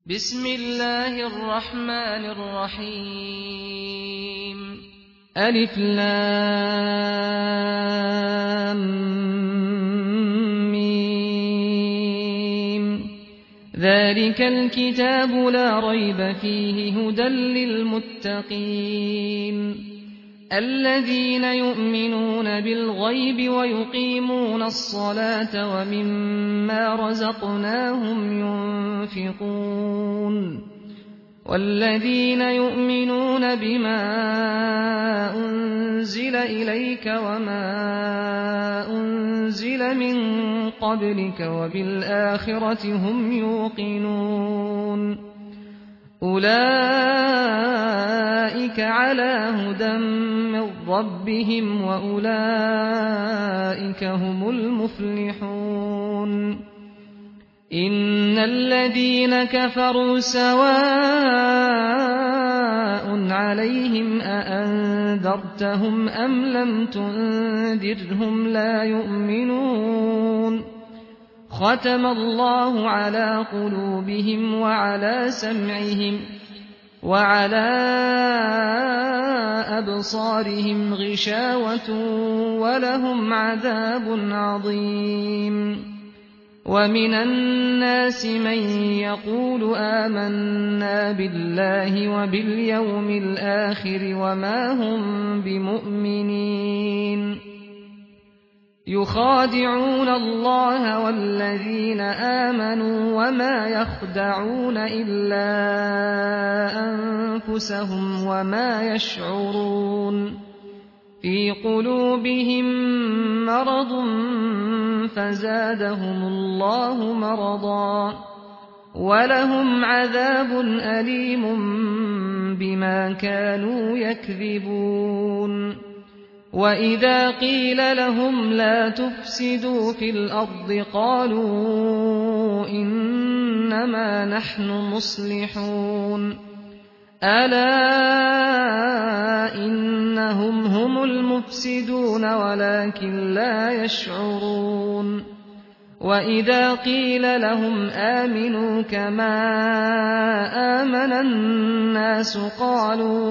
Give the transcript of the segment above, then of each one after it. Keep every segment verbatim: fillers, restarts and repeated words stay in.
بسم الله الرحمن الرحيم ألف لام ميم ذلك الكتاب لا ريب فيه هدى للمتقين الذين يؤمنون بالغيب ويقيمون الصلاة ومما رزقناهم ينفقون والذين يؤمنون بما أنزل إليك وما أنزل من قبلك وبالآخرة هم يوقنون أولئك على هدى من ربهم وأولئك هم المفلحون إن الذين كفروا سواء عليهم أأنذرتهم أم لم تنذرهم لا يؤمنون ختم الله على قلوبهم وعلى سمعهم وعلى أبصارهم غشاوة ولهم عذاب عظيم ومن الناس من يقول آمنا بالله وباليوم الآخر وما هم بمؤمنين يخادعون الله والذين آمنوا وما يخدعون إلا أنفسهم وما يشعرون في قلوبهم مرض فزادهم الله مرضا ولهم عذاب أليم بما كانوا يكذبون وإذا قيل لهم لا تفسدوا في الأرض قالوا إنما نحن مصلحون ألا إنهم هم المفسدون ولكن لا يشعرون وإذا قيل لهم آمنوا كما آمن الناس قالوا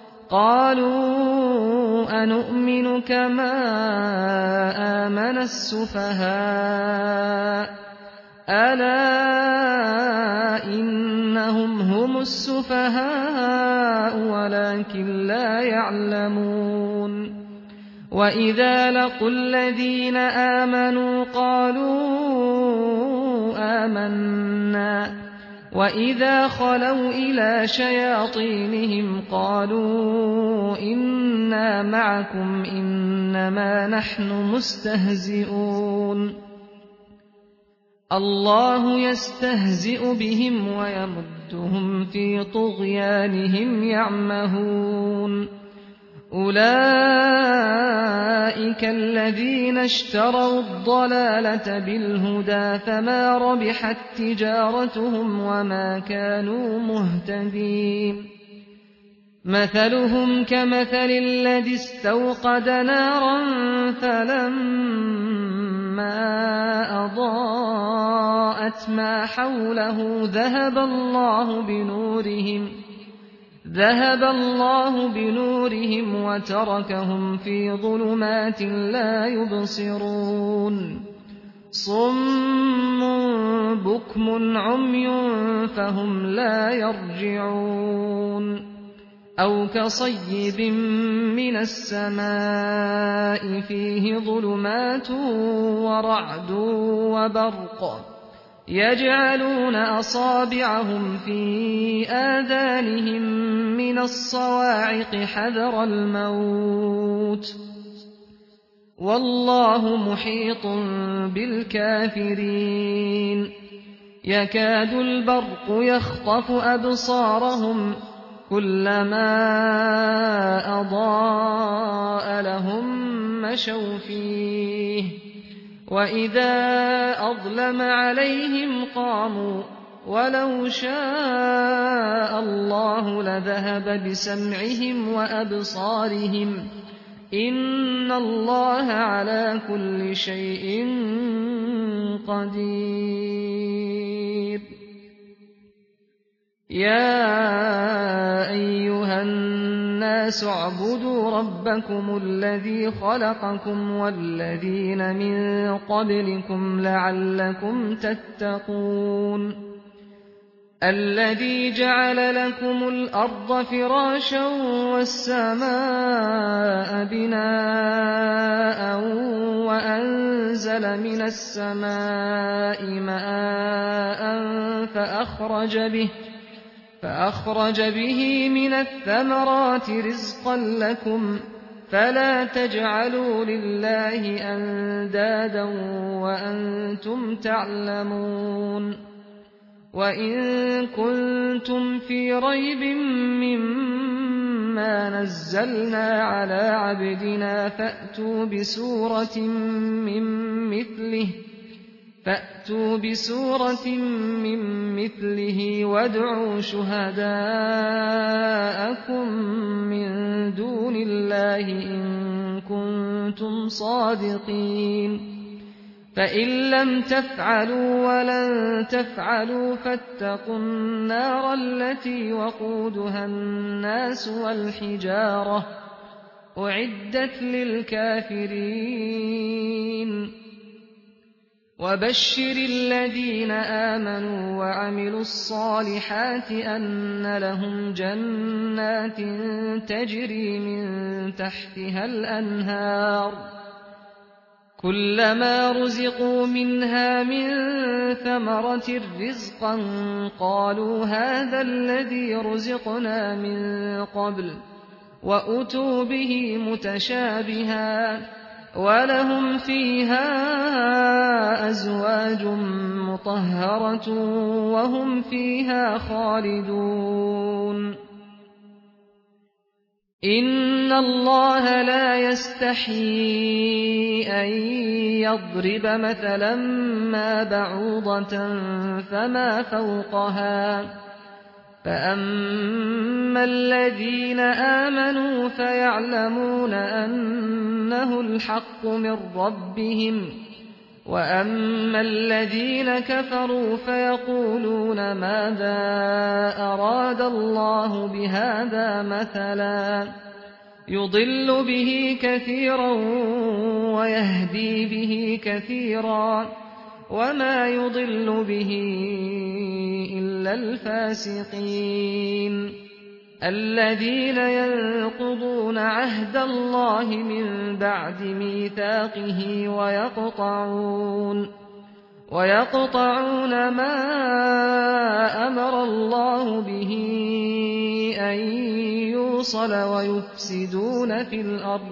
قالوا أنؤمن كما آمن السفهاء ألا إنهم هم السفهاء ولكن لا يعلمون وإذا لقوا الذين آمنوا قالوا آمنا وإذا خلوا إلى شياطينهم قالوا إنا معكم إنما نحن مستهزئون الله يستهزئ بهم ويمدهم في طغيانهم يعمهون أولئك الذين اشتروا الضلالة بالهدى فما ربحت تجارتهم وما كانوا مهتدين مثلهم كمثل الذي استوقد نارا فلما أضاءت ما حوله ذهب الله بنورهم ذهب الله بنورهم وتركهم في ظلمات لا يبصرون صم بكم عمي فهم لا يرجعون أو كصيب من السماء فيه ظلمات ورعد وبرق يجعلون أصابعهم في آذانهم من الصواعق حذر الموت والله محيط بالكافرين يكاد البرق يخطف أبصارهم كلما أضاء لهم مشوا فيه وإذا أظلم عليهم قاموا ولو شاء الله لذهب بسمعهم وأبصارهم إن الله على كل شيء قدير. يَا أَيُّهَا النَّاسُ اعْبُدُوا رَبَّكُمُ الَّذِي خَلَقَكُمْ وَالَّذِينَ مِن قَبْلِكُمْ لَعَلَّكُمْ تَتَّقُونَ الَّذِي جَعَلَ لَكُمُ الْأَرْضَ فِرَاشًا وَالسَّمَاءَ بِنَاءً وَأَنزَلَ مِنَ السَّمَاءِ مَاءً فَأَخْرَجَ بِهِ فأخرج به من الثمرات رزقا لكم فلا تجعلوا لله أندادا وأنتم تعلمون وإن كنتم في ريب مما نزلنا على عبدنا فأتوا بسورة من مثله فأتوا بسورة من مثله وادعوا شهداءكم من دون الله إن كنتم صادقين فإن لم تفعلوا ولن تفعلوا فاتقوا النار التي وقودها الناس والحجارة أعدت للكافرين وبشر الذين آمنوا وعملوا الصالحات أن لهم جنات تجري من تحتها الأنهار كلما رزقوا منها من ثمرة رزقا قالوا هذا الذي رزقنا من قبل وأتوا به متشابها ولهم فيها أزواج مطهرة وهم فيها خالدون إن الله لا يستحيي أن يضرب مثلا ما بعوضة فما فوقها فأما الذين آمنوا فيعلمون أنه الحق من ربهم وأما الذين كفروا فيقولون ماذا أراد الله بهذا مثلا يضل به كثيرا ويهدي به كثيرا وما يضل به إلا الفاسقين الذين ينقضون عهد الله من بعد ميثاقه ويقطعون ويقطعون ما أمر الله به أن يوصل ويفسدون في الأرض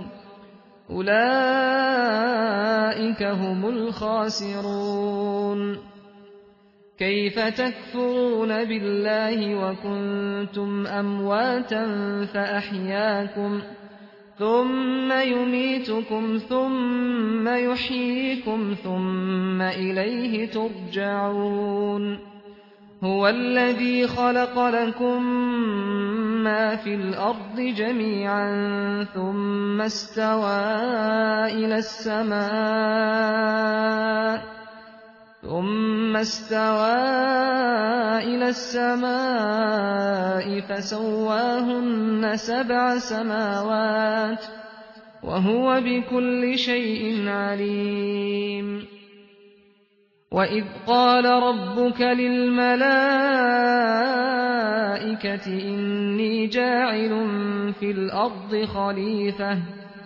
أولئك هم الخاسرون كيف تكفرون بالله وكنتم أمواتا فأحياكم ثم يميتكم ثم يحييكم ثم إليه ترجعون هو الذي خلق لكم ما في الأرض جميعا ثم استوى إلى السماء ثم استوى إلى السماء فسواهن سبع سماوات وهو بكل شيء عليم وإذ قال ربك للملائكة إني جاعل في الأرض خليفة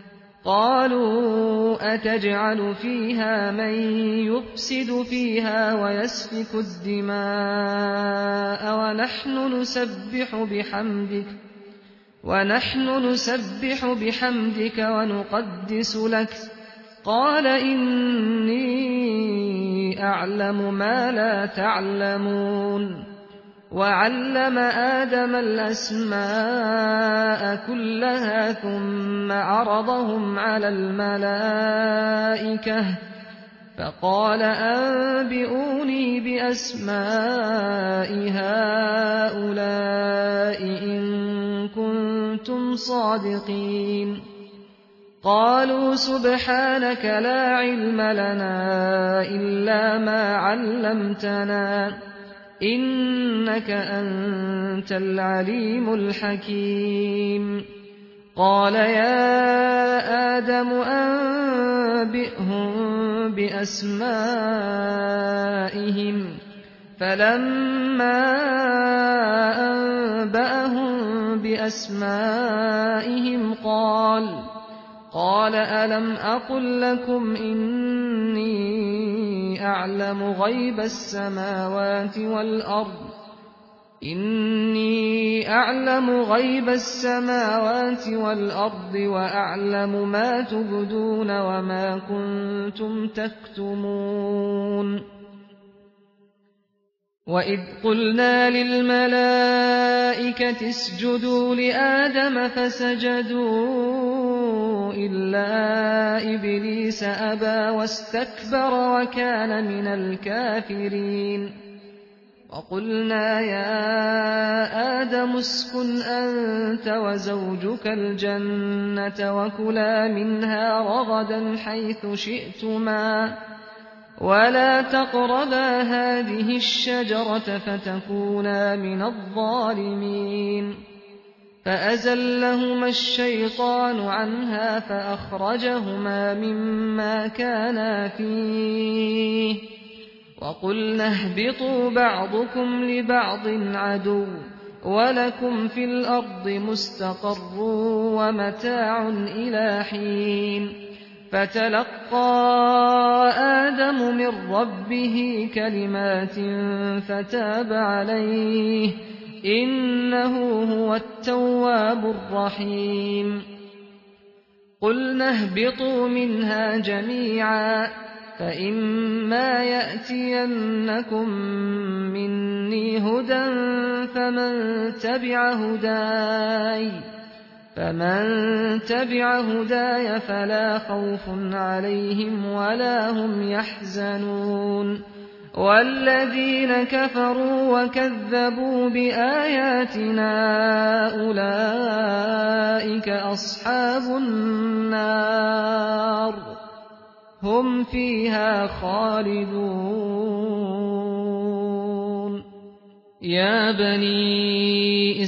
قالوا أتجعل فيها من يفسد فيها ويسفك الدماء ونحن نسبح بحمدك ونحن نسبح بحمدك ونقدس لك قال إني أعلم ما لا تعلمون وعلم آدم الأسماء كلها ثم عرضهم على الملائكة فقال أنبئوني بأسماء هؤلاء إن كنتم صادقين قالوا سبحانك لا علم لنا إلا ما علمتنا إنك أنت العليم الحكيم قال يا آدم أنبئهم بأسمائهم فلما أنبأهم بأسمائهم قال قال ألم أقل لكم إني أعلم غيب السماوات والأرض إني أعلم غيب السماوات والأرض وأعلم ما تبدون وما كنتم تكتمون وإذ قلنا للملائكة اسجدوا لآدم فسجدوا إلا إبليس أبى واستكبر وكان من الكافرين وقلنا يا آدم اسكن أنت وزوجك الجنة وكلا منها رغدا حيث شئتما ولا تقربا هذه الشجرة فتكونا من الظالمين فأزلهما الشيطان عنها فأخرجهما مما كانا فيه وقلنا اهبطوا بعضكم لبعض عدو ولكم في الأرض مستقر ومتاع إلى حين فتلقى آدم من ربه كلمات فتاب عليه إنه هو التواب الرحيم قلنا اهبطوا منها جميعا فإما يأتينكم مني هدى فمن تبع هداي فمن تبع هداي فلا خوف عليهم ولا هم يحزنون والذين كفروا وكذبوا بآياتنا أولئك أصحاب النار هم فيها خالدون يا بني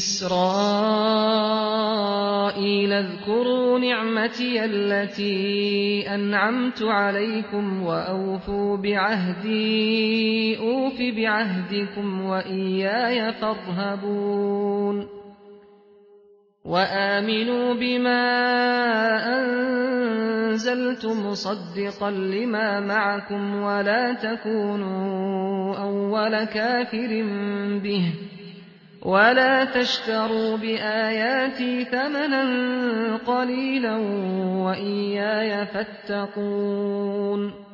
إسرائيل اذكروا نعمتي التي أنعمت عليكم وأوفوا بعهدي أوف بعهدكم وإياي فارهبون وآمنوا بما أنزلت مصدقا لما معكم ولا تكونوا أول كافر به ولا تشتروا بآياتي ثمنا قليلا وإياي فاتقون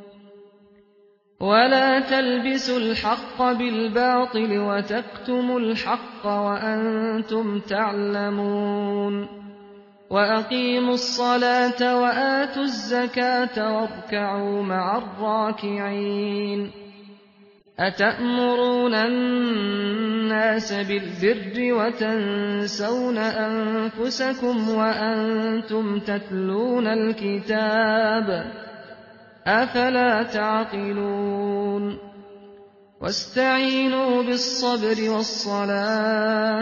ولا تلبسوا الحق بالباطل وتكتموا الحق وأنتم تعلمون وأقيموا الصلاة وآتوا الزكاة واركعوا مع الراكعين أتأمرون الناس بالبر وتنسون أنفسكم وأنتم تتلون الكتاب أفلا تعقلون واستعينوا بالصبر والصلاة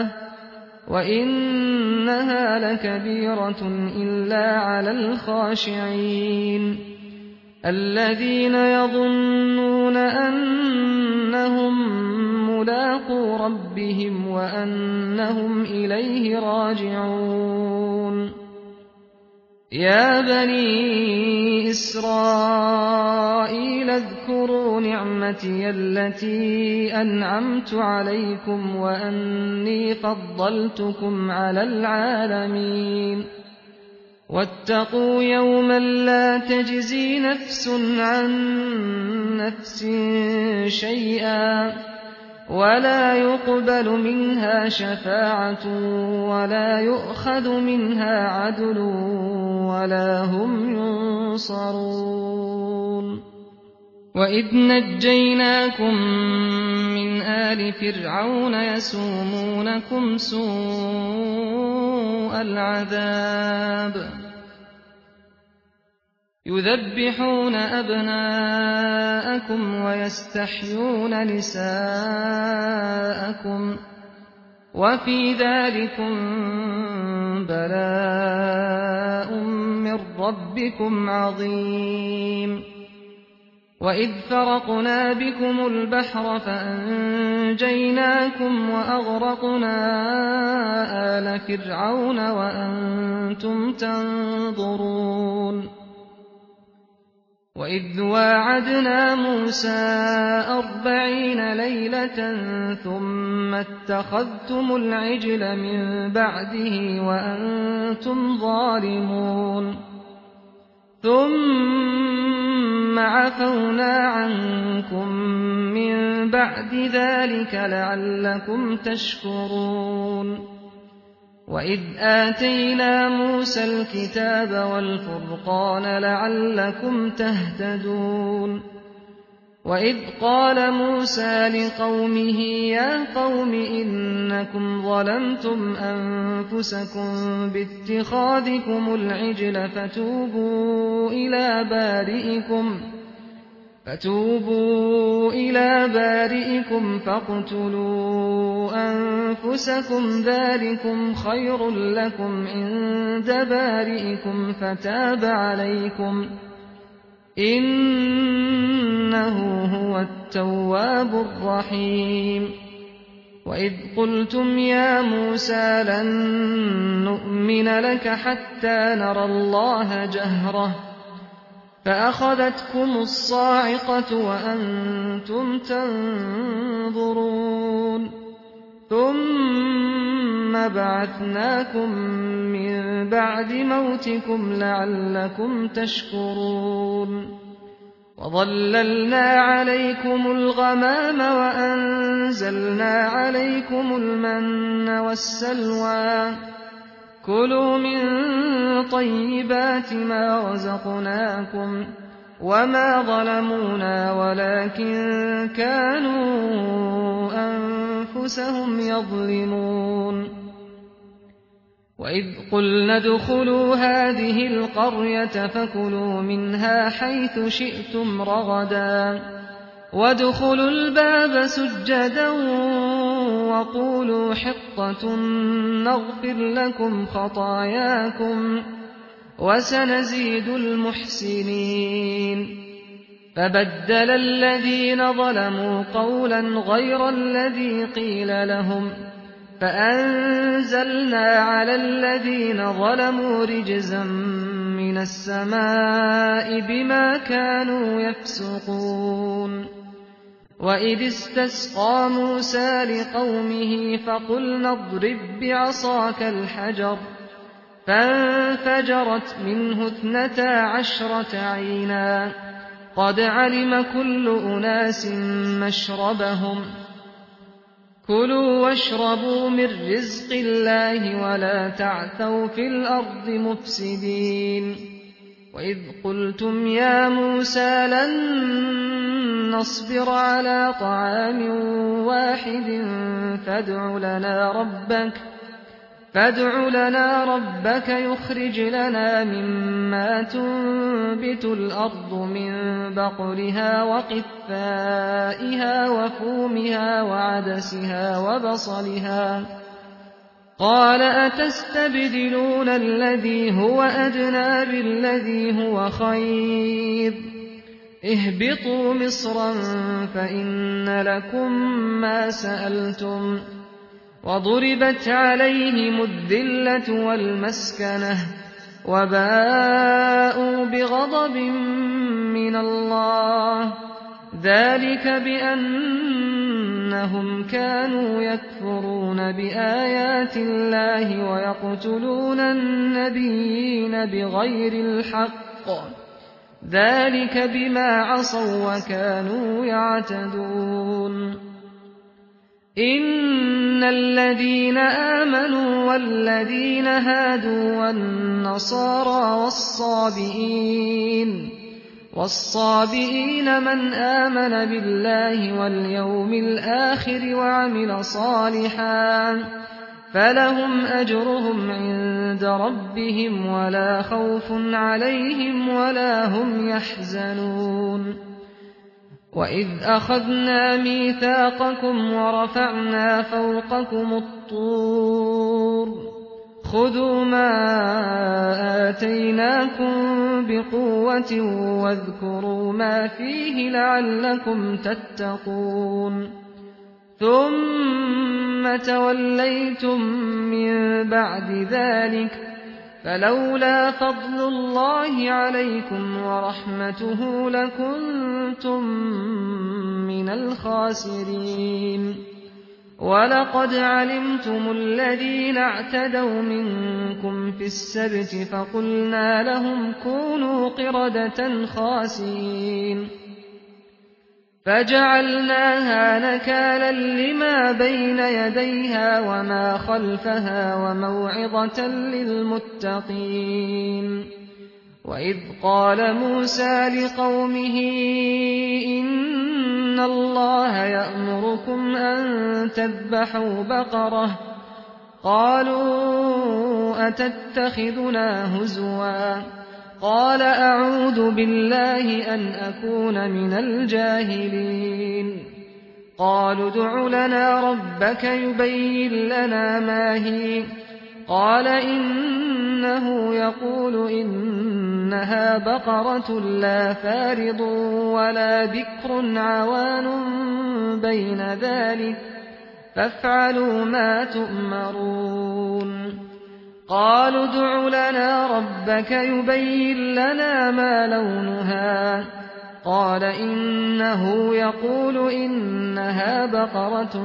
وإنها لكبيرة إلا على الخاشعين الذين يظنون أنهم ملاقو ربهم وأنهم إليه راجعون يا بني إسرائيل اذكروا نعمتي التي أنعمت عليكم وأني فضلتكم على العالمين واتقوا يوما لا تجزي نفس عن نفس شيئا ولا يقبل منها شفاعة ولا يؤخذ منها عدل ولا هم ينصرون وإذ نجيناكم من آل فرعون يسومونكم سوء العذاب يذبحون أبناءكم ويستحيون نساءكم وفي ذلكم بلاء من ربكم عظيم وإذ فرقنا بكم البحر فأنجيناكم وأغرقنا آل فرعون وأنتم تنظرون وإذ واعدنا موسى أربعين ليلة ثم اتخذتم العجل من بعده وأنتم ظالمون ثم عفونا عنكم من بعد ذلك لعلكم تشكرون وإذ آتينا موسى الكتاب والفرقان لعلكم تهتدون وإذ قال موسى لقومه يا قوم إنكم ظلمتم أنفسكم باتخاذكم العجل فتوبوا إلى بارئكم فتوبوا إلى بارئكم فاقتلوا أنفسكم ذلكم خير لكم عند بارئكم فتاب عليكم إنه هو التواب الرحيم وإذ قلتم يا موسى لن نؤمن لك حتى نرى الله جهرة فأخذتكم الصاعقة وأنتم تنظرون ثم بعثناكم من بعد موتكم لعلكم تشكرون وظللنا عليكم الغمام وأنزلنا عليكم المن والسلوى كلوا من طيبات ما رزقناكم وما ظلمونا ولكن كانوا أنفسهم يظلمون وإذ قلنا ادخلوا هذه القرية فكلوا منها حيث شئتم رغدا وادخلوا الباب سجدا وقولوا حطة نغفر لكم خطاياكم وسنزيد المحسنين فبدل الذين ظلموا قولا غير الذي قيل لهم فأنزلنا على الذين ظلموا رجزا من السماء بما كانوا يفسقون وإذ استسقى موسى لقومه فقلنا اضرب بعصاك الحجر فانفجرت منه اثنتا عشرة عينا قد علم كل أناس مشربهم كلوا واشربوا من رزق الله ولا تعثوا في الأرض مفسدين وإذ قلتم يا موسى لن نصبر على طعام واحد فادع لنا ربك فادع لنا ربك يخرج لنا مما تنبت الأرض من بقلها وقثائها وفومها وعدسها وبصلها قال أتستبدلون الذي هو أدنى بالذي هو خير اهبطوا مصرا فإن لكم ما سألتم وضربت عليهم الذلة والمسكنة وباءوا بغضب من الله ذلك بأنهم كانوا يكفرون بآيات الله ويقتلون النبيين بغير الحق ذلك بما عصوا وكانوا يعتدون إن الذين آمنوا والذين هادوا والنصارى والصابئين والصابئين من آمن بالله واليوم الآخر وعمل صالحا فلهم أجرهم عند ربهم ولا خوف عليهم ولا هم يحزنون وإذ أخذنا ميثاقكم ورفعنا فوقكم الطور خذوا ما آتيناكم بقوة واذكروا ما فيه لعلكم تتقون ثم توليتم من بعد ذلك فلولا فضل الله عليكم ورحمته لكنتم من الخاسرين ولقد علمتم الذين اعتدوا منكم في السبت فقلنا لهم كونوا قردة خاسئين فجعلناها نكالا لما بين يديها وما خلفها وموعظة للمتقين وإذ قال موسى لقومه إن الله يأمركم أن تذبحوا بقرة قالوا أتتخذنا هزوا قال أعوذ بالله أن أكون من الجاهلين قالوا ادع لنا ربك يبين لنا ما هي قال إنه يقول إنها بقرة لا فارض ولا بكر عوان بين ذلك فافعلوا ما تؤمرون قالوا ادع لنا ربك يبين لنا ما لونها قال إنه يقول إنها بقرة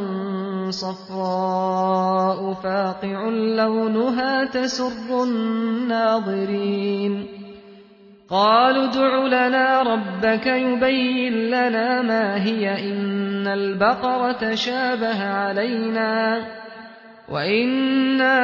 صفراء فاقع لونها تسر الناظرين قالوا ادع لنا ربك يبين لنا ما هي إن البقرة شابه علينا وإنا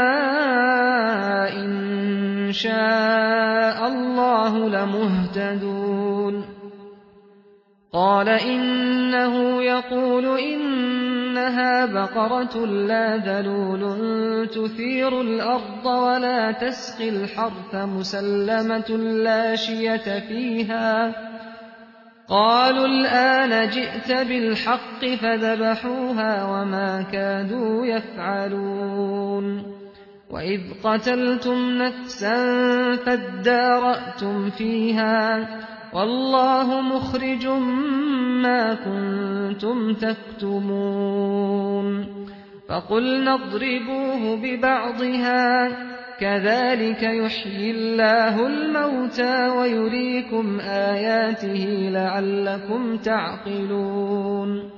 إن شاء الله لمهتدون قال إنه يقول إنها بقرة لا ذلول تثير الأرض ولا تسقي الحرث مسلمة لا شية فيها قالوا الآن جئت بالحق فذبحوها وما كادوا يفعلون وإذ قتلتم نفسا فادارأتم فيها والله مخرج ما كنتم تكتمون فقلنا اضربوه ببعضها كذلك يحيي الله الموتى ويريكم آياته لعلكم تعقلون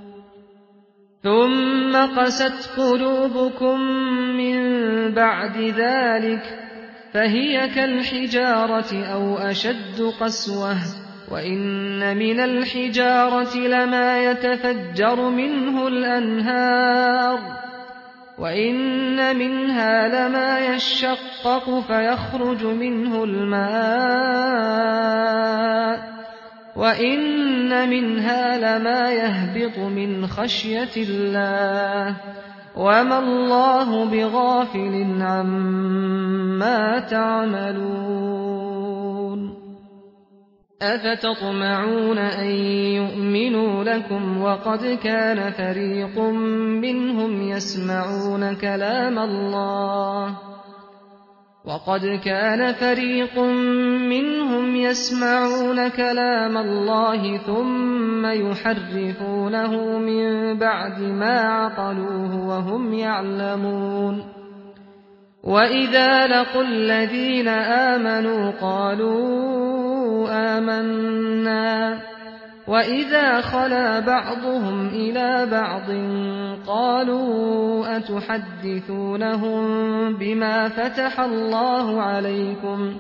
ثم قست قلوبكم من بعد ذلك فهي كالحجارة أو أشد قسوة وإن من الحجارة لما يتفجر منه الأنهار وإن منها لما يشقق فيخرج منه الماء وإن منها لما يهبط من خشية الله وما الله بغافل عما تعملون أفتطمعون أن يؤمنوا لكم وقد كان فريق منهم يسمعون كلام الله وقد كان فريق منهم يسمعون كلام الله ثم يحرفونه من بعد ما عقلوه وهم يعلمون وإذا لقوا الذين آمنوا قالوا آمنا وإذا خلا بعضهم إلى بعض قالوا أتحدثونهم بما فتح الله عليكم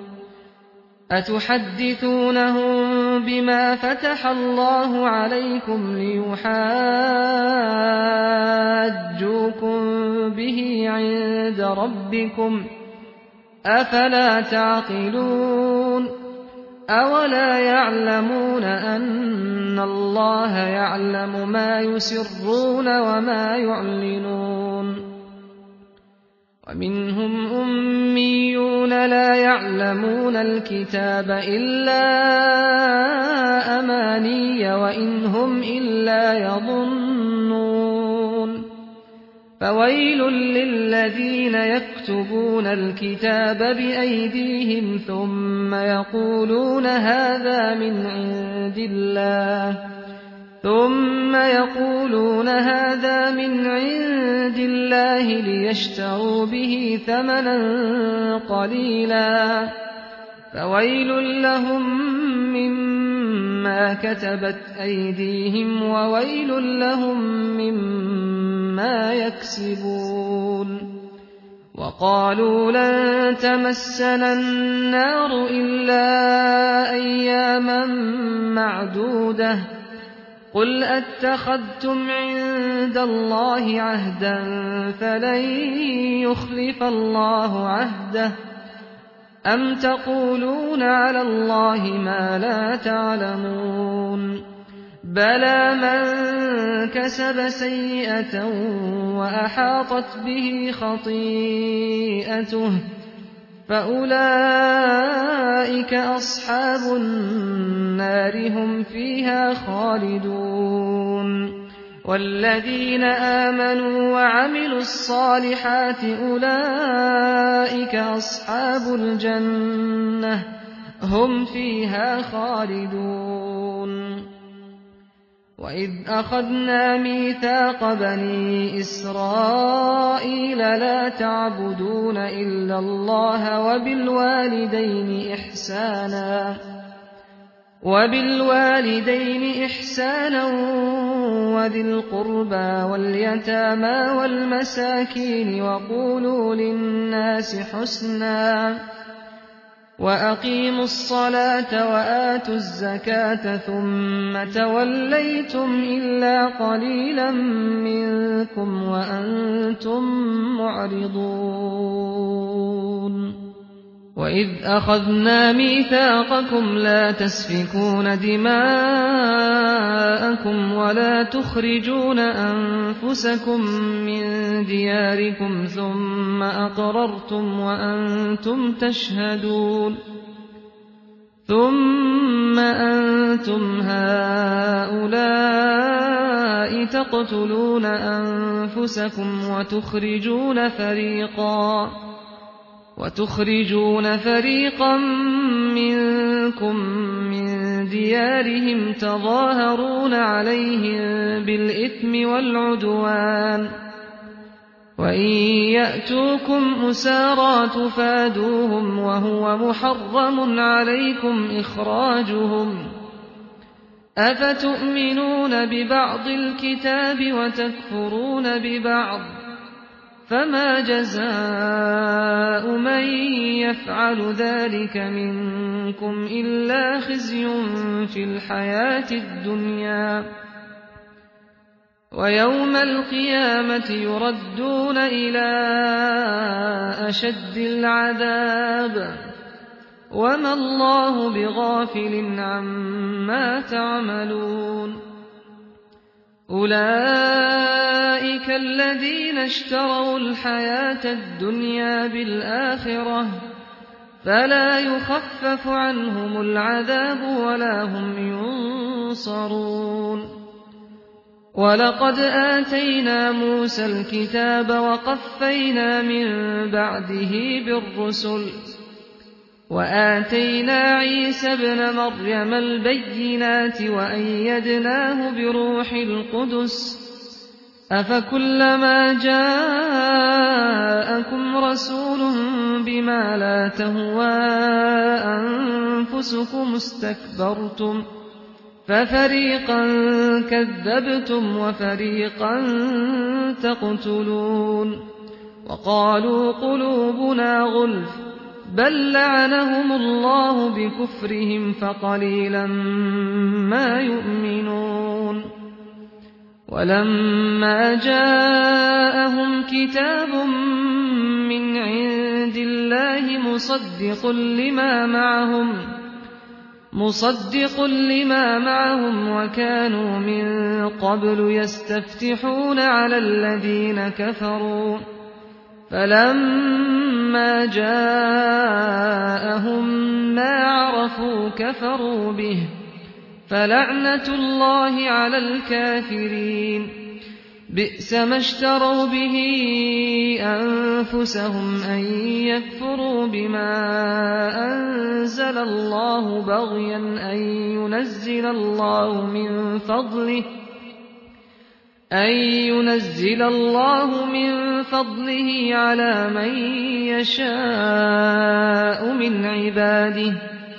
أتحدثونهم بما فتح الله عليكم ليحاجوكم به عند ربكم أفلا تعقلون أولا يعلمون أن الله يعلم ما يسرون وما يعلنون ومنهم أميون لا يعلمون الكتاب إلا أماني وإن هم إلا يظنون فويل للذين يكتبون الكتاب بأيديهم ثم يقولون هذا من عند الله ثم يقولون هذا من عند الله ليشتروا به ثمنا قليلا فويل لهم مما كتبت أيديهم وويل لهم مما يكسبون وقالوا لن تمسنا النار إلا أياما معدودة قل أتخذتم عند الله عهدا فلن يخلف الله عهده أم تقولون على الله ما لا تعلمون بلى من كسب سيئة وأحاطت به خطيئته فأولئك أصحاب النار هم فيها خالدون والذين آمنوا وعملوا الصالحات أولئك أصحاب الجنة هم فيها خالدون وإذ أخذنا ميثاق بني إسرائيل لا تعبدون إلا الله وبالوالدين إحسانا وبالوالدين إحسانا وذي القربى واليتامى والمساكين وقولوا للناس حسنا وأقيموا الصلاة وآتوا الزكاة ثم توليتم إلا قليلا منكم وأنتم معرضون وإذ أخذنا ميثاقكم لا تسفكون دماءكم ولا تخرجون أنفسكم من دياركم ثم أقررتم وأنتم تشهدون ثم أنتم هؤلاء تقتلون أنفسكم وتخرجون فريقا وتخرجون فريقا منكم من ديارهم تظاهرون عليهم بالإثم والعدوان وإن يأتوكم أسارى تفادوهم وهو محرم عليكم إخراجهم أفتؤمنون ببعض الكتاب وتكفرون ببعض فما جزاء من يفعل ذلك منكم إلا خزي في الحياة الدنيا ويوم القيامة يردون إلى أشد العذاب وما الله بغافل عما تعملون أولئك الذين اشتروا الحياة الدنيا بالآخرة فلا يخفف عنهم العذاب ولا هم ينصرون ولقد آتينا موسى الكتاب وقفينا من بعده بالرسل وآتينا عيسى ابن مريم البينات وأيدناه بروح القدس أفكلما جاءكم رسول بما لا تهوى أنفسكم استكبرتم ففريقا كذبتم وفريقا تقتلون وقالوا قلوبنا غلف بل لعنهم الله بكفرهم فقليلا ما يؤمنون ولما جاءهم كتاب من عند الله مصدق لما معهم مصدق لما معهم وكانوا من قبل يستفتحون على الذين كفروا فلما جاءهم ما عرفوا كفروا به فلعنة الله على الكافرين بئس ما اشتروا به أنفسهم أن يكفروا بما أنزل الله بغيا أن ينزل الله من فضله أن ينزل الله من فضله على من يشاء من عباده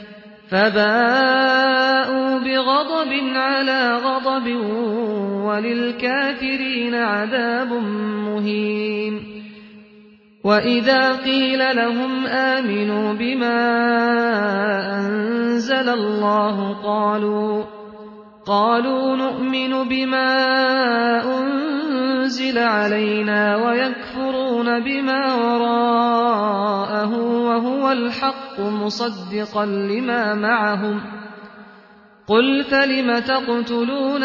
فباءوا بغضب على غضب وللكافرين عذاب مهين وإذا قيل لهم آمنوا بما أنزل الله قالوا قالوا نؤمن بما أنزل علينا ويكفرون بما وراءه وهو الحق مصدقا لما معهم قل فلم تقتلون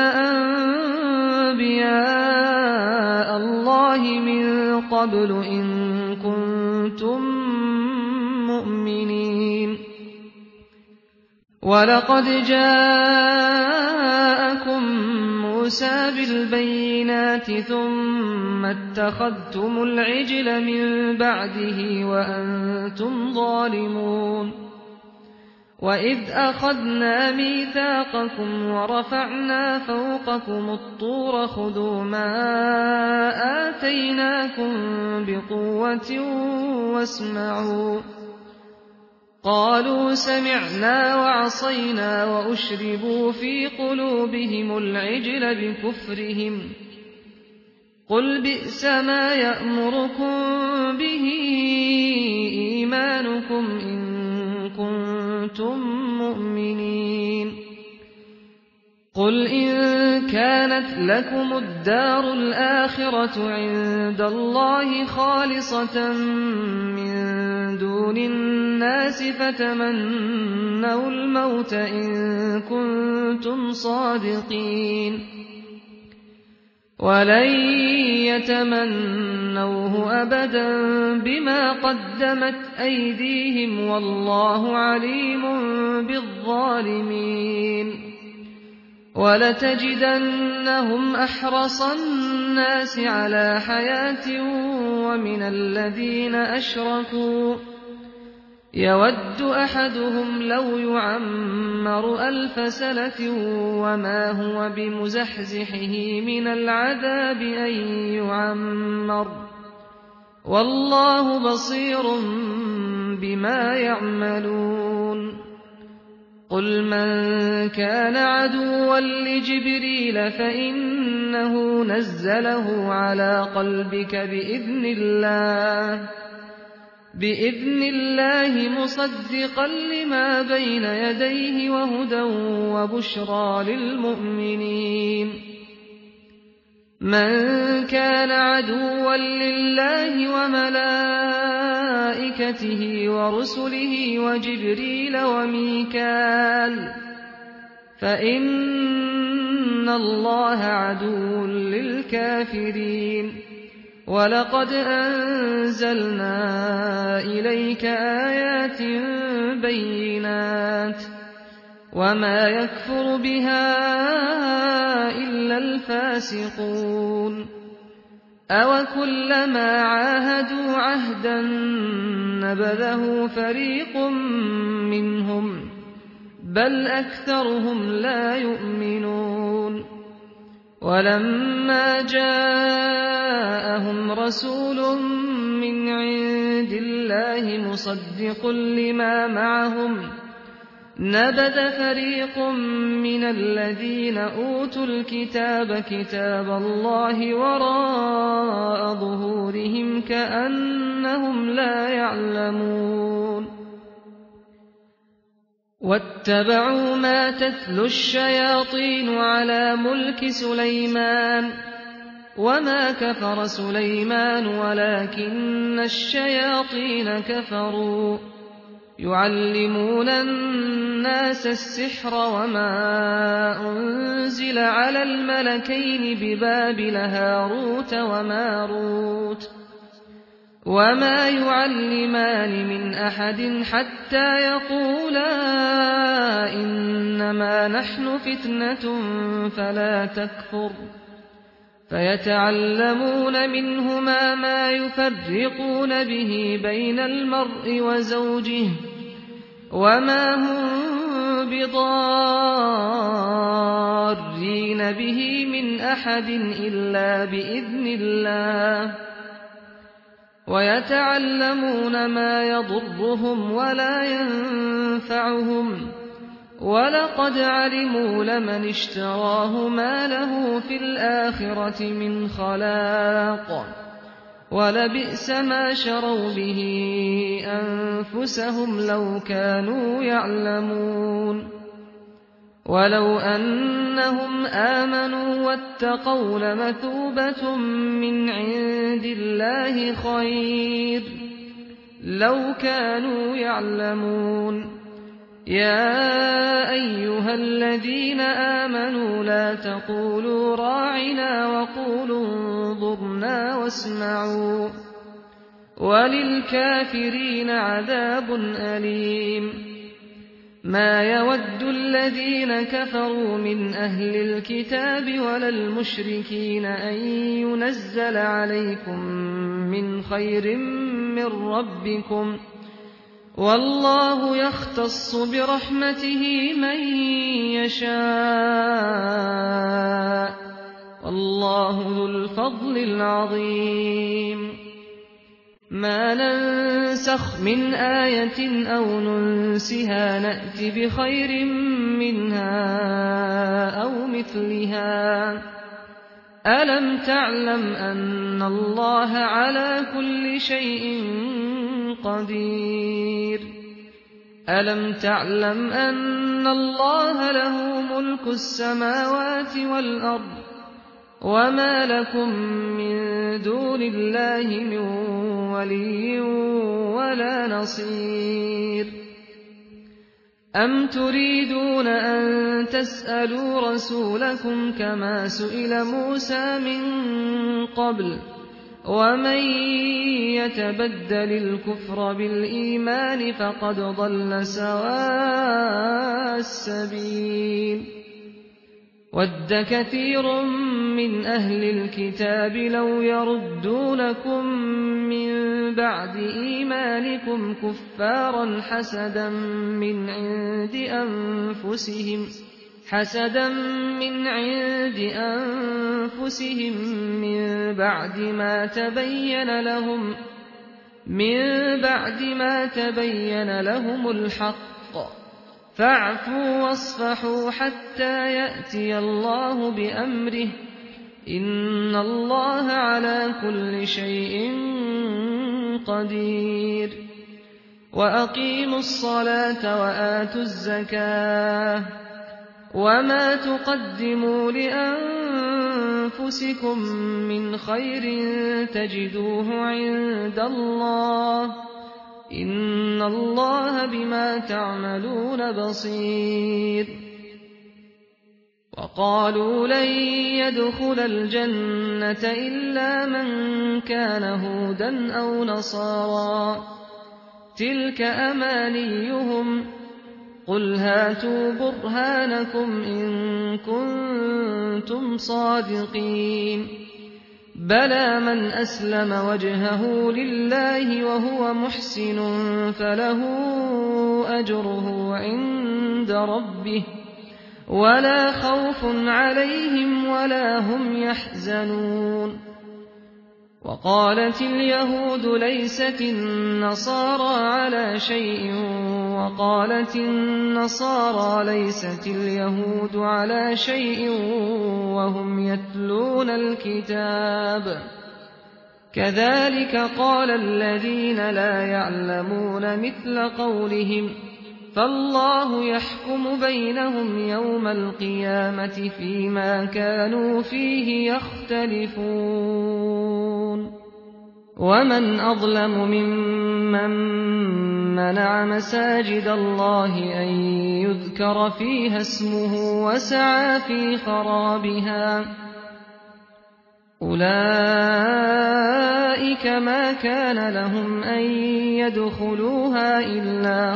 أنبياء الله من قبل إن كنتم مؤمنين ولقد جاءكم موسى بالبينات ثم اتخذتم العجل من بعده وأنتم ظالمون وإذ أخذنا ميثاقكم ورفعنا فوقكم الطور خذوا ما آتيناكم بقوة واسمعوا قالوا سمعنا وعصينا وأشربوا في قلوبهم العجل بكفرهم قل بئس ما يأمركم به إيمانكم إن كنتم مؤمنين قل إن كانت لكم الدار الآخرة عند الله خالصة من دون الناس فتمنوا الموت إن كنتم صادقين ولن يتمنوه أبدا بما قدمت أيديهم والله عليم بالظالمين ولتجدنهم أحرص الناس على حياة ومن الذين أشركوا يود أحدهم لو يعمر ألف سنة وما هو بمزحزحه من العذاب أن يعمر والله بصير بما يعملون قل من كان عدوا لجبريل فإنه نزله على قلبك بإذن الله بإذن الله مصدقا لما بين يديه وهدى وبشرى للمؤمنين من كان عدوا لله وملائكته ورسله وجبريل وميكال فإن الله عدو للكافرين ولقد أنزلنا إليك آيات بينات وما يكفر بها إلا الفاسقون أوكلما عاهدوا عهدا نبذه فريق منهم بل أكثرهم لا يؤمنون ولما جاءهم رسول من عند الله مصدق لما معهم نبذ فريق من الذين أوتوا الكتاب كتاب الله وراء ظهورهم كأنهم لا يعلمون واتبعوا ما تتلو الشياطين على ملك سليمان وما كفر سليمان ولكن الشياطين كفروا يعلمون الناس السحر وما أنزل على الملكين ببابل هاروت وماروت وما يعلمان من أحد حتى يقولا إنما نحن فتنة فلا تكفر فيتعلمون منهما ما يفرقون به بين المرء وزوجه وما هم بضارين به من أحد إلا بإذن الله ويتعلمون ما يضرهم ولا ينفعهم ولقد علموا لمن اشتراه ما له في الآخرة من خلاق ولبئس ما شروا به أنفسهم لو كانوا يعلمون ولو أنهم آمنوا واتقوا لمثوبة من عند الله خير لو كانوا يعلمون يا أيها الذين آمنوا لا تقولوا راعنا وقولوا انظرنا واسمعوا وللكافرين عذاب أليم ما يود الذين كفروا من أهل الكتاب ولا المشركين أن ينزل عليكم من خير من ربكم والله يختص برحمته من يشاء والله ذو الفضل العظيم ما ننسخ من آية أو ننسها نأت بخير منها أو مثلها ألم تعلم أن الله على كل شيء قدير ألم تعلم أن الله له ملك السماوات والأرض وما لكم من دون الله من ولي ولا نصير أم تريدون أن تسألوا رسولكم كما سئل موسى من قبل ومن يتبدل الكفر بالإيمان فقد ضل سواء السبيل ود كثير من أهل الكتاب لو يردونكم من بعد إيمانكم كفارا حسدا من عند أنفسهم حسدا من عند أنفسهم من بعد ما تبين لهم من بعد ما تبين لهم الحق فاعفوا واصفحوا حتى يأتي الله بأمره إن الله على كل شيء قدير وأقيموا الصلاة وآتوا الزكاة وما تقدموا لأنفسكم من خير تجدوه عند الله إن الله بما تعملون بصير وقالوا لن يدخل الجنة إلا من كان هودا أو نصارى تلك أمانيهم قل هاتوا برهانكم إن كنتم صادقين بلى من أسلم وجهه لله وهو محسن فله أجره عند ربه ولا خوف عليهم ولا هم يحزنون وقالت اليهود ليست النصارى على شيء وقالت النصارى ليست اليهود على شيء وهم يتلون الكتاب كذلك قال الذين لا يعلمون مثل قولهم فالله يحكم بينهم يوم القيامة فيما كانوا فيه يختلفون ومن أظلم ممن منع مساجد الله أن يذكر فيها اسمه وسعى في خرابها أولئك ما كان لهم أن يدخلوها إلا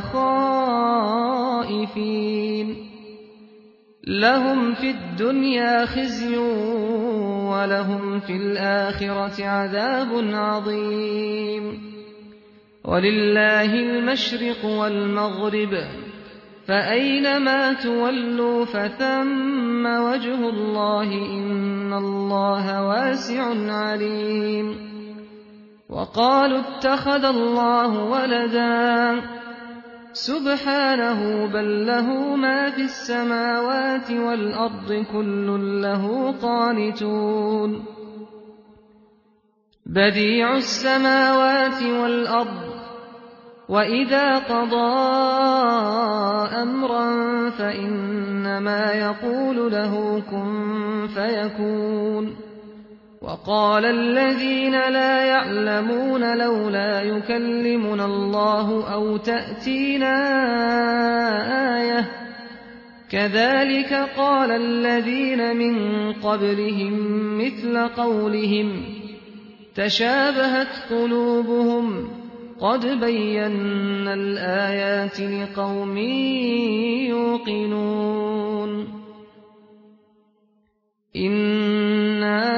خائفين لهم في الدنيا خزي ولهم في الآخرة عذاب عظيم ولله المشرق والمغرب فأينما تولوا فثم وجه الله إن الله واسع عليم وقالوا اتخذ الله ولدا سبحانه بل له ما في السماوات والأرض كل له قانتون بديع السماوات والأرض وإذا قضى أمرا فإنما يقول له كن فيكون وقال الذين لا يعلمون لولا يكلمنا الله أو تأتينا آية كذلك قال الذين من قبلهم مثل قولهم تشابهت قلوبهم قد بينا الآيات لقوم يوقنون إنا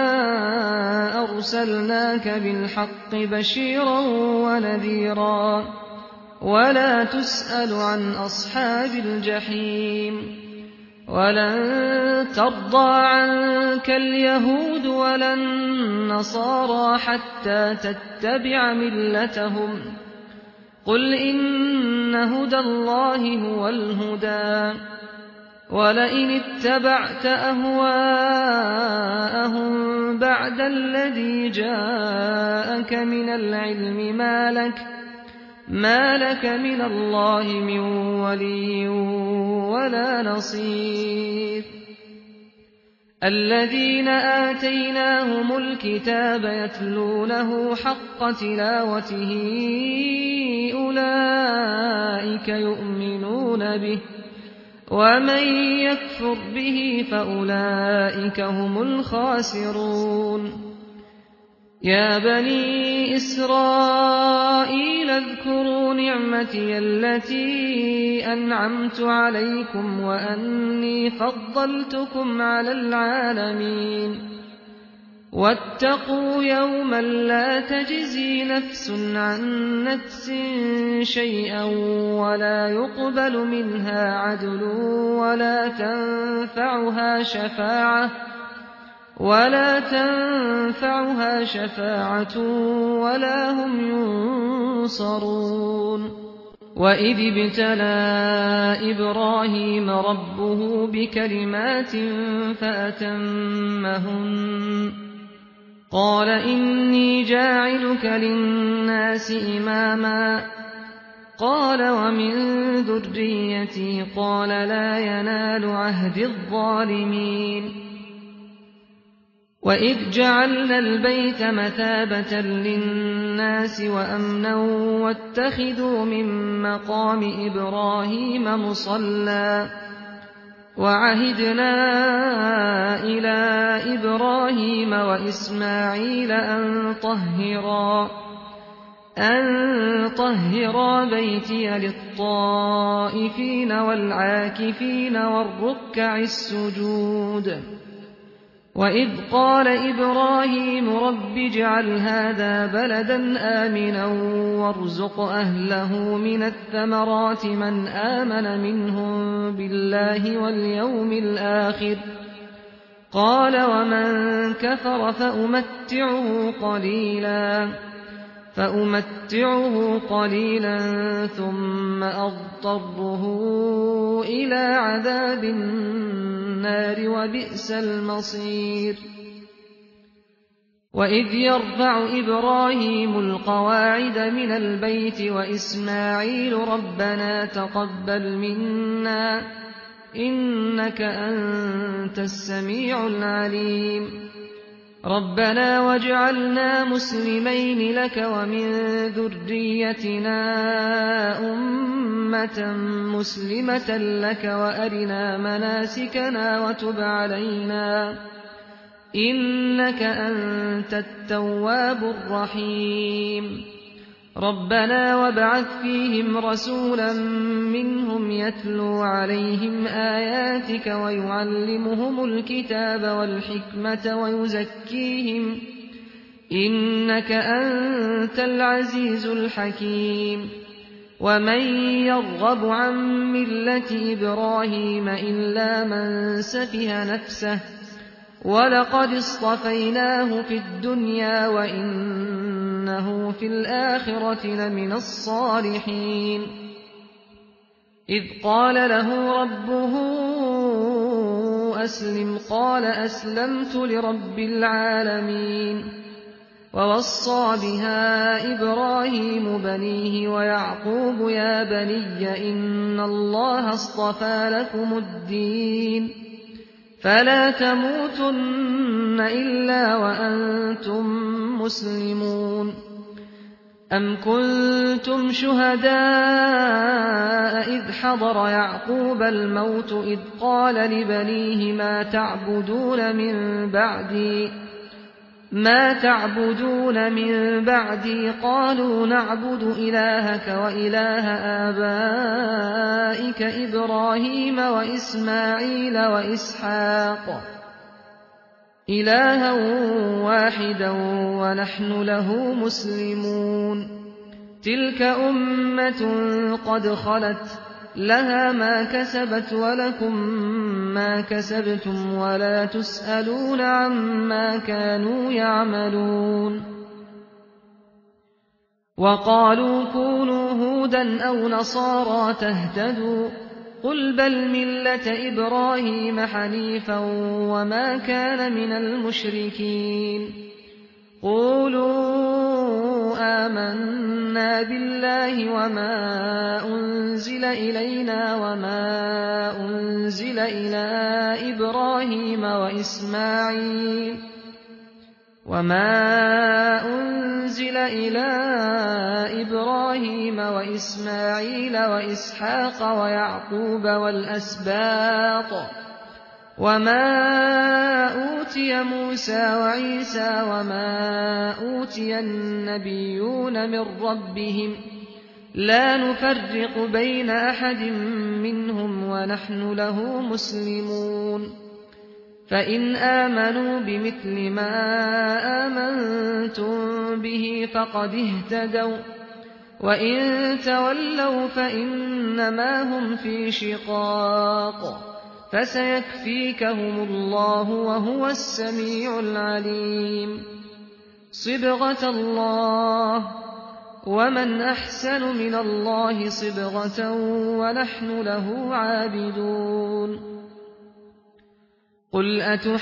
أرسلناك بالحق بشيرا ونذيرا ولا تسأل عن أصحاب الجحيم ولن ترضى عنك اليهود ولا النصارى حتى تتبع ملتهم قل إن هدى الله هو الهدى ولئن اتبعت أهواءهم بعد الذي جاءك من العلم ما لك ما لك من الله من ولي ولا نصير الذين آتيناهم الكتاب يتلونه حق تلاوته أولئك يؤمنون به ومن يكفر به فأولئك هم الخاسرون يا بني إسرائيل اذكروا نعمتي التي أنعمت عليكم وأني فضلتكم على العالمين واتقوا يوما لا تجزي نفس عن نفس شيئا ولا يقبل منها عدل ولا تنفعها شفاعة ولا تنفعها شفاعة ولا هم ينصرون وإذ ابتلى إبراهيم ربه بكلمات فأتمهن قال إني جاعلك للناس إماما قال ومن ذريتي قال لا ينال عهد الظالمين وإذ جعلنا البيت مثابة للناس وأمنا واتخذوا من مقام إبراهيم مصلى وعهدنا إلى إبراهيم وإسماعيل أن طهرا أن طهرا بيتي للطائفين والعاكفين والركع السجود وإذ قال إبراهيم رب اجعل هذا بلدا آمنا وارزق أهله من الثمرات من آمن منهم بالله واليوم الآخر قال ومن كفر فأمتعه قليلا فأمتعه قليلا ثم أضطره إلى عذاب النار وبئس المصير وإذ يرفع إبراهيم القواعد من البيت وإسماعيل ربنا تقبل منا إنك أنت السميع العليم ربنا واجعلنا مسلمين لك ومن ذريتنا أمة مسلمة لك وأرنا مناسكنا وتب علينا إِنَّكَ أَنتَ التَّوَّابُ الرَّحِيمُ رَبَّنَا وَابْعَثْ فِيهِمْ رَسُولًا مِّنْهُمْ يَتْلُو عَلَيْهِمْ آيَاتِكَ وَيُعَلِّمُهُمُ الْكِتَابَ وَالْحِكْمَةَ وَيُزَكِّيهِمْ إِنَّكَ أَنتَ الْعَزِيزُ الْحَكِيمُ وَمَن يَرْغَبُ عَن مِّلَّةِ إِبْرَاهِيمَ إِلَّا مَن سَفِهَ نَفْسَهُ وَلَقَدِ اصْطَفَيْنَاهُ فِي الدُّنْيَا وَإِنَّهُ فِي الْآخِرَةِ لَمِنَ الصَّالِحِينَ إِذْ قَالَ لَهُ رَبُّهُ أَسْلِمْ قَالَ أَسْلَمْتُ لِرَبِّ الْعَالَمِينَ وَوَصَّىٰ بِهَا إِبْرَاهِيمُ بَنِيهِ وَيَعْقُوبُ يَا بَنِيَّ إِنَّ اللَّهَ اصْطَفَىٰ لَكُمُ الدِّينَ فَلَا تَمُوتُنَّ إِلَّا وَأَنتُم مُّسْلِمُونَ أَمْ كُنتُمْ شُهَدَاءَ إِذْ حَضَرَ يَعْقُوبَ الْمَوْتُ إِذْ قَالَ لِبَنِيهِ مَا تَعْبُدُونَ مِن بَعْدِي مَا تَعْبُدُونَ مِن بَعْدِي قَالُوا نَعْبُدُ إِلَٰهَكَ وَإِلَٰهَ آبَائِكَ إِبْرَاهِيمَ وَإِسْمَاعِيلَ وَإِسْحَاقَ إِلَٰهًا وَاحِدًا وَنَحْنُ لَهُ مُسْلِمُونَ تِلْكَ أُمَّةٌ قَدْ خَلَتْ لَهَا مَا كَسَبَتْ وَلَكُم مَّا كَسَبْتُمْ وَلَا تُسْأَلُونَ عَمَّا كَانُوا يَعْمَلُونَ وَقَالُوا كُونُوا هُودًا أَوْ نَصَارَىٰ تَهْتَدُوا قُلْ بَلْ مِلَّةَ إِبْرَاهِيمَ حَنِيفًا وَمَا كَانَ مِنَ الْمُشْرِكِينَ قُولُوا آمَنَّا بِاللَّهِ وَمَا أُنزِلَ إِلَيْنَا وَمَا أُنزِلَ إِلَىٰ إِبْرَاهِيمَ وَإِسْمَاعِيلَ وَمَا أُنزِلَ إِلَىٰ إِبْرَاهِيمَ وَإِسْمَاعِيلَ وَإِسْحَاقَ وَيَعْقُوبَ وَالْأَسْبَاطِ وَمَا أُوتِيَ مُوسَىٰ وَعِيسَىٰ وَمَا أُوتِيَ النَّبِيُّونَ مِن رَّبِّهِمْ لَا نُفَرِّقُ بَيْنَ أَحَدٍ مِّنْهُمْ وَنَحْنُ لَهُ مُسْلِمُونَ فَإِنْ آمَنُوا بِمِثْلِ مَا آمَنتُم بِهِ فَقَدِ اهْتَدَوا ۖ وَإِن تَوَلَّوْا فَإِنَّمَا هُمْ فِي شِقَاقٍ فَسَيَكْفِيكَهُمُ اللَّهُ وَهُوَ السَّمِيعُ الْعَلِيمُ صِبْغَةَ اللَّهِ ۖ وَمَنْ أَحْسَنُ مِنَ اللَّهِ صِبْغَةً وَنَحْنُ لَهُ عَابِدُونَ قُلْ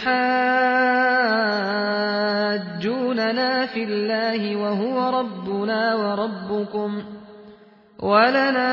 أَتُحَاجُّونَنَا فِي اللَّهِ وَهُوَ رَبُّنَا وَرَبُّكُمْ وَلَنَا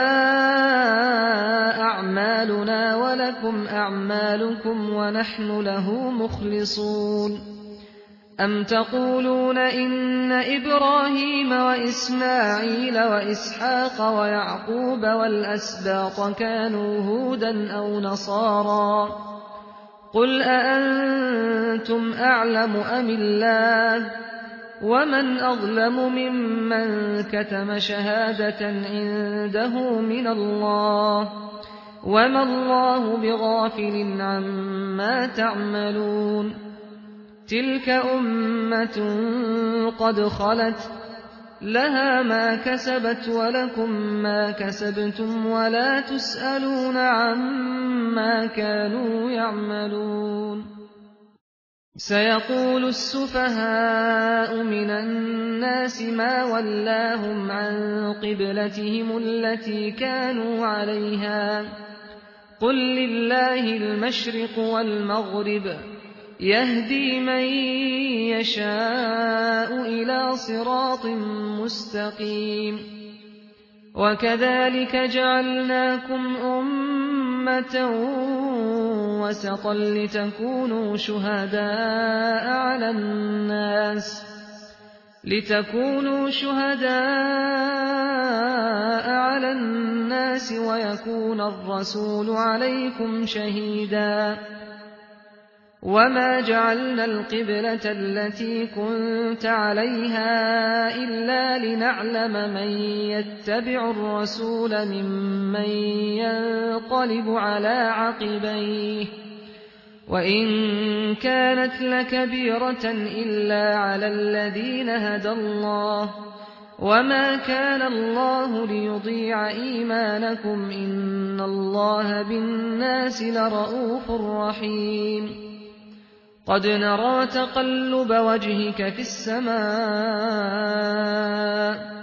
أَعْمَالُنَا وَلَكُمْ أَعْمَالُكُمْ وَنَحْنُ لَهُ مُخْلِصُونَ أَمْ تَقُولُونَ إِنَّ إِبْرَاهِيمَ وَإِسْمَاعِيلَ وَإِسْحَاقَ وَيَعْقُوبَ وَالْأَسْبَاطَ كَانُوا هُودًا أَوْ نَصَارَىٰ ۗ قُلْ أَأَنتُمْ أَعْلَمُ أَمِ اللَّهُ ۗ وَمَنْ أَظْلَمُ مِمَّن كَتَمَ شَهَادَةً عِندَهُ مِنَ اللَّهِ ۗ وَمَا اللَّهُ بِغَافِلٍ عَمَّا تَعْمَلُونَ تِلْكَ أُمَّةٌ قَدْ خَلَتْ لَهَا مَا كَسَبَتْ وَلَكُم مَّا كَسَبْتُمْ وَلَا تُسْأَلُونَ عَمَّا كَانُوا يَعْمَلُونَ سَيَقُولُ السُّفَهَاءُ مِنَ النَّاسِ مَا وَلَّاهُمْ عَن قِبْلَتِهِمُ الَّتِي كَانُوا عَلَيْهَا ۚ قُل لِّلَّهِ الْمَشْرِقُ وَالْمَغْرِبُ ۚ يَهْدِي مَن يَشَاءُ إِلَىٰ صِرَاطٍ مُّسْتَقِيمٍ وَكَذَٰلِكَ جَعَلْنَاكُمْ أُمَّةً وَسَطًا لِّتَكُونُوا شُهَدَاءَ عَلَى النَّاسِ لِتَكُونُوا شُهَدَاءَ عَلَى النَّاسِ وَيَكُونَ الرَّسُولُ عَلَيْكُمْ شَهِيدًا وما جعلنا القبلة التي كنت عليها إلا لنعلم من يتبع الرسول ممن ينقلب على عقبيه وإن كانت لكبيرة إلا على الذين هدى الله وما كان الله ليضيع إيمانكم إن الله بالناس لرءوف رحيم قد نرى تقلب وجهك في السماء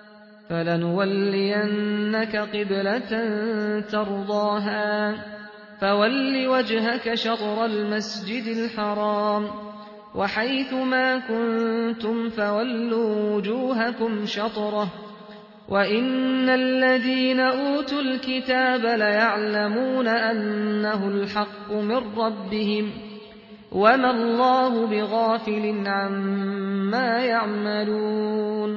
فلنولينك قبلة ترضاها فول وجهك شطر المسجد الحرام وحيث ما كنتم فولوا وجوهكم شطره وإن الذين أوتوا الكتاب ليعلمون أنه الحق من ربهم وما الله بغافل عما يعملون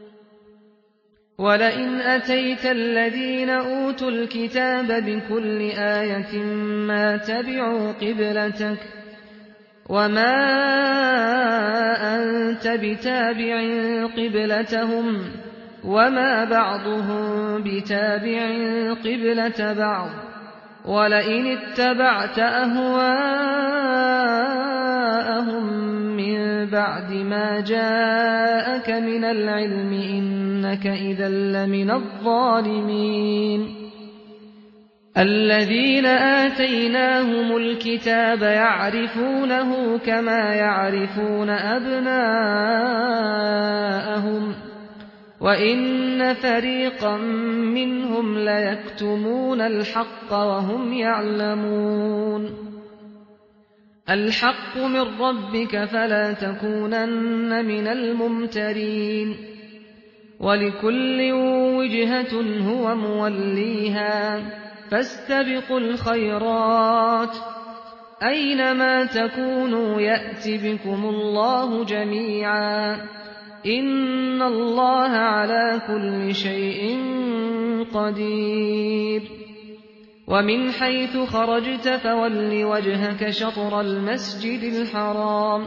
ولئن أتيت الذين أوتوا الكتاب بكل آية ما تبعوا قبلتك وما أنت بتابع قبلتهم وما بعضهم بتابع قبلة بعض ولئن اتبعت أهواءهم من بعد ما جاءك من العلم إنك إذا لمن الظالمين الذين آتيناهم الكتاب يعرفونه كما يعرفون أبناءهم وإن فريقا منهم ليكتمون الحق وهم يعلمون الحق من ربك فلا تكونن من الممترين ولكل وجهة هو موليها فاستبقوا الخيرات أينما تكونوا يأت بكم الله جميعا إن الله على كل شيء قدير ومن حيث خرجت فول وجهك شطر المسجد الحرام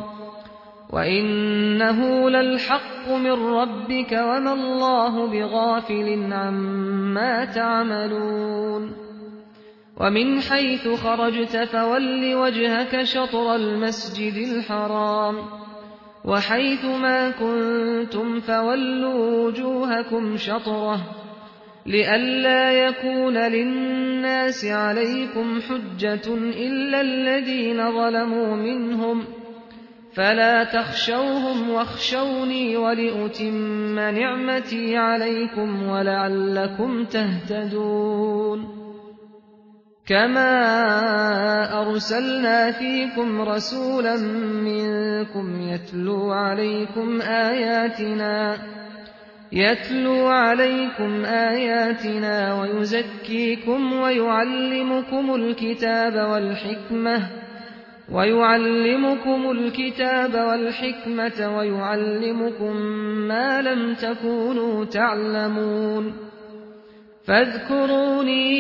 وإنه للحق من ربك وما الله بغافل عما تعملون ومن حيث خرجت فول وجهك شطر المسجد الحرام وحيث ما كنتم فولوا وجوهكم شطره لئلا يكون للناس عليكم حجة إلا الذين ظلموا منهم فلا تخشوهم واخشوني ولأتم نعمتي عليكم ولعلكم تهتدون كما أرسلنا فيكم رسولا منكم يتلو عليكم آياتنا يتلو عليكم آياتنا ويزكيكم ويعلمكم الكتاب والحكمة ويعلمكم الكتاب والحكمة ويعلمكم ما لم تكونوا تعلمون فاذكروني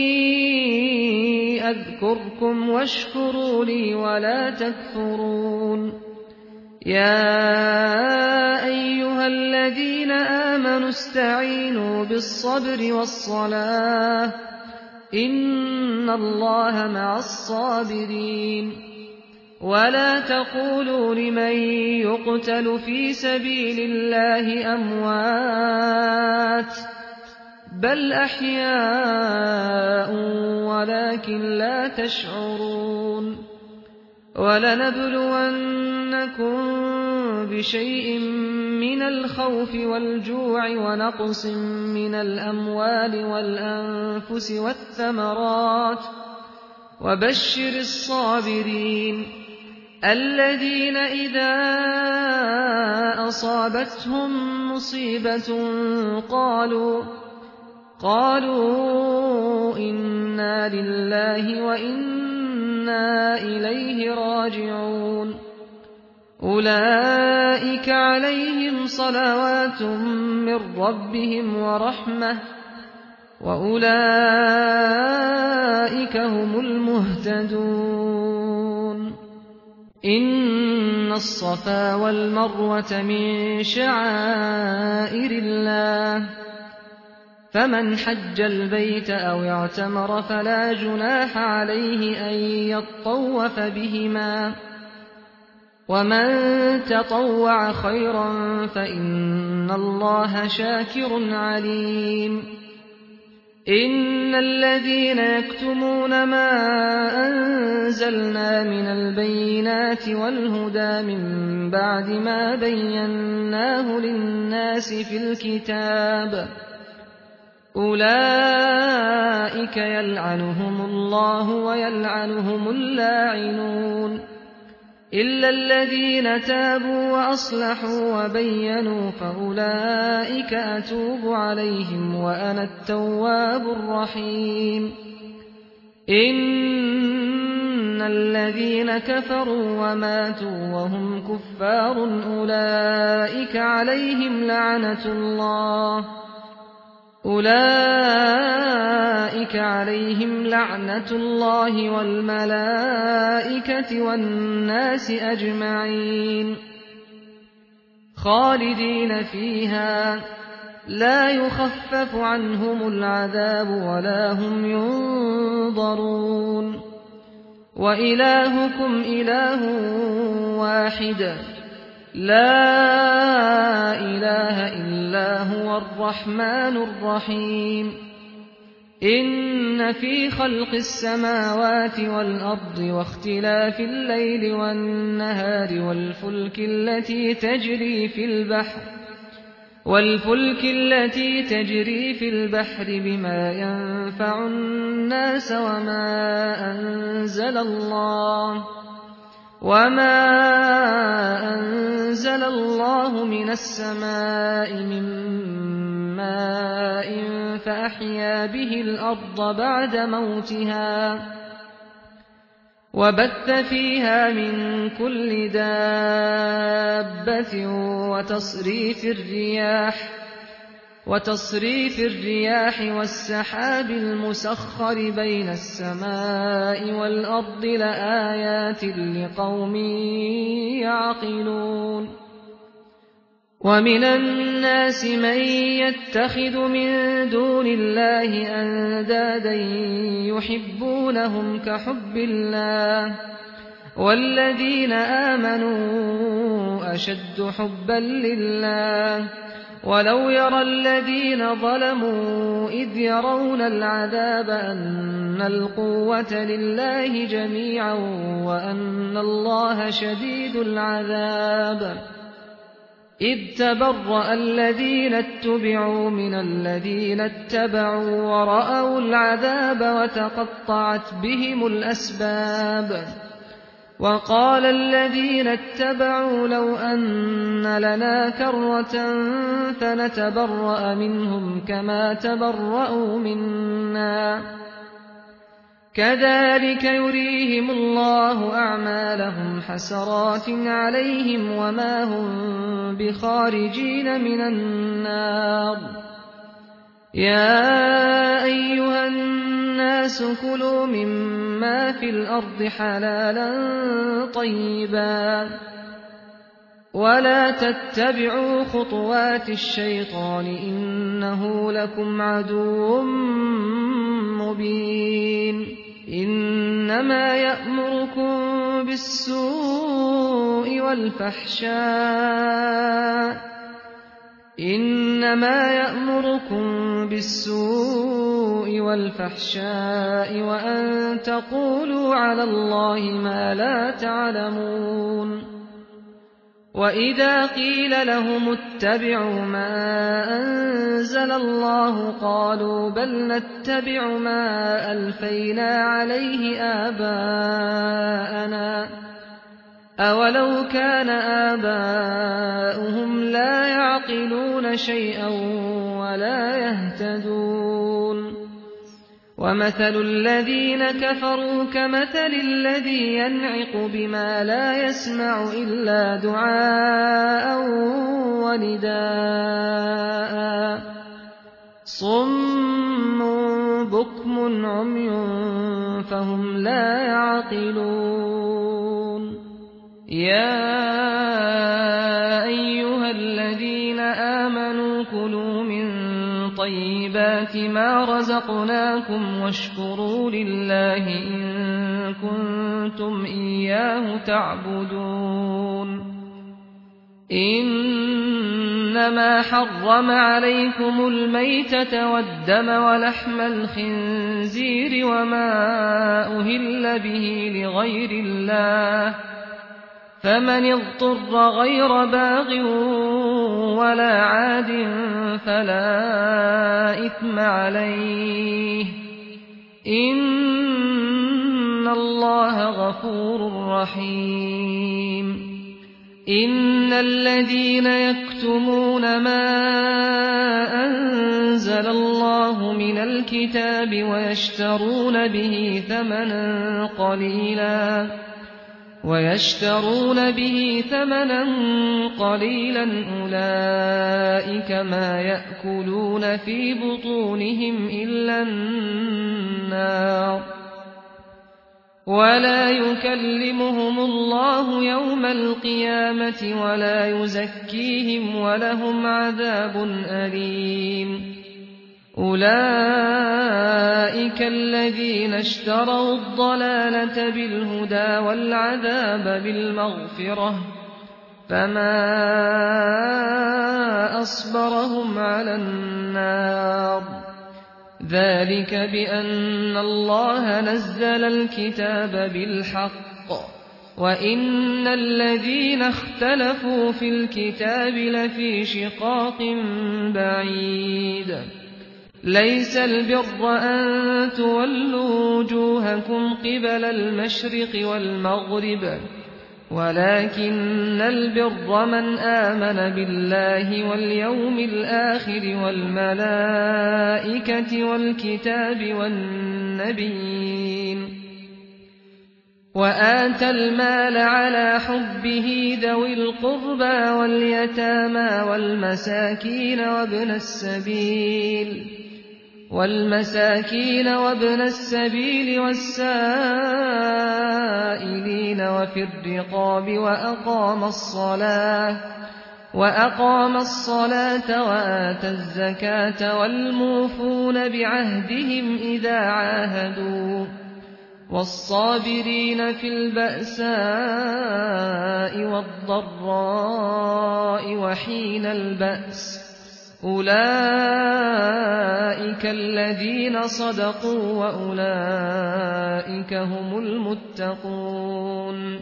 أذكركم واشكروا لي ولا تكفرون يا أيها الذين آمنوا استعينوا بالصبر والصلاة إن الله مع الصابرين ولا تقولوا لمن يقتل في سبيل الله أموات بل أحياء ولكن لا تشعرون ولنبلونكم بشيء من الخوف والجوع ونقص من الأموال والأنفس والثمرات وبشر الصابرين الذين إذا أصابتهم مصيبة قالوا قالوا إنا لله وإنا إليه راجعون أولئك عليهم صلوات من ربهم ورحمة وأولئك هم المهتدون إن الصفا والمروة من شعائر الله فمن حج البيت أو اعتمر فلا جناح عليه أن يطوف بهما ومن تطوع خيرا فإن الله شاكر عليم إن الذين يكتمون ما أنزلنا من البينات والهدى من بعد ما بيناه للناس في الكتاب أولئك يلعنهم الله ويلعنهم اللاعنون إلا الذين تابوا وأصلحوا وبينوا فأولئك أتوب عليهم وأنا التواب الرحيم إن الذين كفروا وماتوا وهم كفار أولئك عليهم لعنة الله أولئك عليهم لعنة الله والملائكة والناس أجمعين خالدين فيها لا يخفف عنهم العذاب ولا هم ينظرون وإلهكم إله واحد لا إله إلا هو الرحمن الرحيم إن في خلق السماوات والأرض واختلاف الليل والنهار والفلك التي تجري في البحر والفلك التي تجري في البحر بما ينفع الناس وما أنزل الله وما أنزل الله من السماء من ماء فأحيا به الأرض بعد موتها وبث فيها من كل دابة وتصريف الرياح وتصريف الرياح والسحاب المسخر بين السماء والأرض لآيات لقوم يعقلون ومن الناس من يتخذ من دون الله أندادا يحبونهم كحب الله والذين آمنوا أشد حبا لله ولو يرى الذين ظلموا إذ يرون العذاب أن القوة لله جميعا وأن الله شديد العذاب إذ تبرأ الذين اتبعوا من الذين اتبعوا ورأوا العذاب وتقطعت بهم الأسباب وقال الذين اتبعوا لو أن لنا كرة فنتبرأ منهم كما تبرأوا منا كذلك يريهم الله أعمالهم حسرات عليهم وما هم بخارجين من النار يا أيها الناس كلوا مما في الأرض حلالا طيبا ولا تتبعوا خطوات الشيطان إنه لكم عدو مبين إنما يأمركم بالسوء والفحشاء إنما يأمركم بالسوء والفحشاء وأن تقولوا على الله ما لا تعلمون وإذا قيل لهم اتبعوا ما أنزل الله قالوا بل نتبع ما ألفينا عليه آباءنا أولو كان آباؤهم لا يعقلون شيئا ولا يهتدون ومثل الذين كفروا كمثل الذي ينعق بما لا يسمع إلا دعاء ونداء صم بكم عمي فهم لا يعقلون يَا أَيُّهَا الَّذِينَ آمَنُوا كُلُوا مِن طَيِّبَاتِ مَا رَزَقْنَاكُمْ وَاشْكُرُوا لِلَّهِ إِن كُنتُمْ إِيَّاهُ تَعْبُدُونَ إِنَّمَا حَرَّمَ عَلَيْكُمُ الْمَيْتَةَ وَالدَّمَ وَلَحْمَ الْخِنزِيرِ وَمَا أُهِلَّ بِهِ لِغَيْرِ اللَّهِ فَمَنِ اضْطُرَّ غَيْرَ بَاغٍ وَلَا عَادٍ فَلَا إِثْمَ عَلَيْهِ ۚ إِنَّ اللَّهَ غَفُورٌ رَّحِيمٌ إِنَّ الَّذِينَ يَكْتُمُونَ مَا أَنزَلَ اللَّهُ مِنَ الْكِتَابِ وَيَشْتَرُونَ بِهِ ثَمَنًا قَلِيلًا وَيَشْتَرُونَ بِهِ ثَمَنًا قَلِيلًا أُولَٰئِكَ مَا يَأْكُلُونَ فِي بُطُونِهِمْ إِلَّا النَّارَ ۖ وَلَا يُكَلِّمُهُمُ اللَّهُ يَوْمَ الْقِيَامَةِ وَلَا يُزَكِّيهِمْ وَلَهُمْ عَذَابٌ أَلِيمٌ أُولَٰئِكَ الَّذِينَ اشْتَرَوُا الضَّلَالَةَ بِالْهُدَىٰ وَالْعَذَابَ بِالْمَغْفِرَةِ فَمَا أَصْبَرَهُمْ عَلَى النَّارِ ذَٰلِكَ بِأَنَّ اللَّهَ نَزَّلَ الْكِتَابَ بِالْحَقِّ وَإِنَّ الَّذِينَ اخْتَلَفُوا فِي الْكِتَابِ لَفِي شِقَاقٍ بَعِيدٍ لَيْسَ الْبِرَّ أَن تُوَلُّوا وُجُوهَكُمْ قِبَلَ الْمَشْرِقِ وَالْمَغْرِبِ وَلَٰكِنَّ الْبِرَّ مَنْ آمَنَ بِاللَّهِ وَالْيَوْمِ الْآخِرِ وَالْمَلَائِكَةِ وَالْكِتَابِ وَالنَّبِيِّينَ وَآتَى الْمَالَ عَلَىٰ حُبِّهِ ذَوِي الْقُرْبَىٰ وَالْيَتَامَىٰ وَالْمَسَاكِينَ وَابْنَ السَّبِيلِ وَالْمَسَاكِينَ وَابْنَ السَّبِيلِ وَالسَّائِلِينَ وَفِي الرِّقَابِ وَأَقَامَ الصَّلَاةَ وَأَقَامَ الصَّلَاةَ وَآتَى الزَّكَاةَ وَالْمُوفُونَ بِعَهْدِهِمْ إِذَا عَاهَدُوا وَالصَّابِرِينَ فِي الْبَأْسَاءِ وَالضَّرَّاءِ وَحِينَ الْبَأْسِ ۗ أُولَٰئِكَ الَّذِينَ صَدَقُوا وَأُولَٰئِكَ هُمُ الْمُتَّقُونَ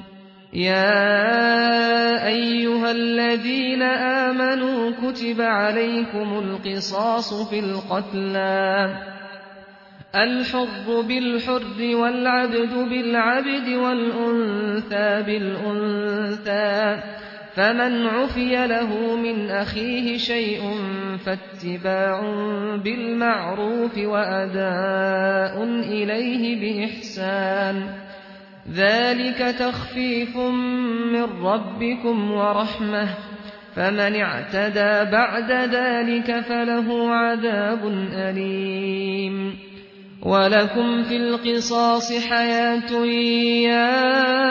يَا أَيُّهَا الَّذِينَ آمَنُوا كُتِبَ عَلَيْكُمُ الْقِصَاصُ فِي الْقَتْلَى الْحُرُّ بِالْحُرِّ وَالْعَبْدُ بِالْعَبْدِ وَالْأُنثَىٰ بِالْأُنثَىٰ ۚ فَمَنْ عُفِيَ لَهُ مِنْ أَخِيهِ شَيْءٌ فَاتِّبَاعٌ بِالْمَعْرُوفِ وَأَدَاءٌ إِلَيْهِ بِإِحْسَانٍ ۗ ذَٰلِكَ تَخْفِيفٌ مِّن رَّبِّكُمْ وَرَحْمَةٌ ۚ فَمَنِ اعْتَدَىٰ بَعْدَ ذَٰلِكَ فَلَهُ عَذَابٌ أَلِيمٌ وَلَكُمْ فِي الْقِصَاصِ حَيَاةٌ يَا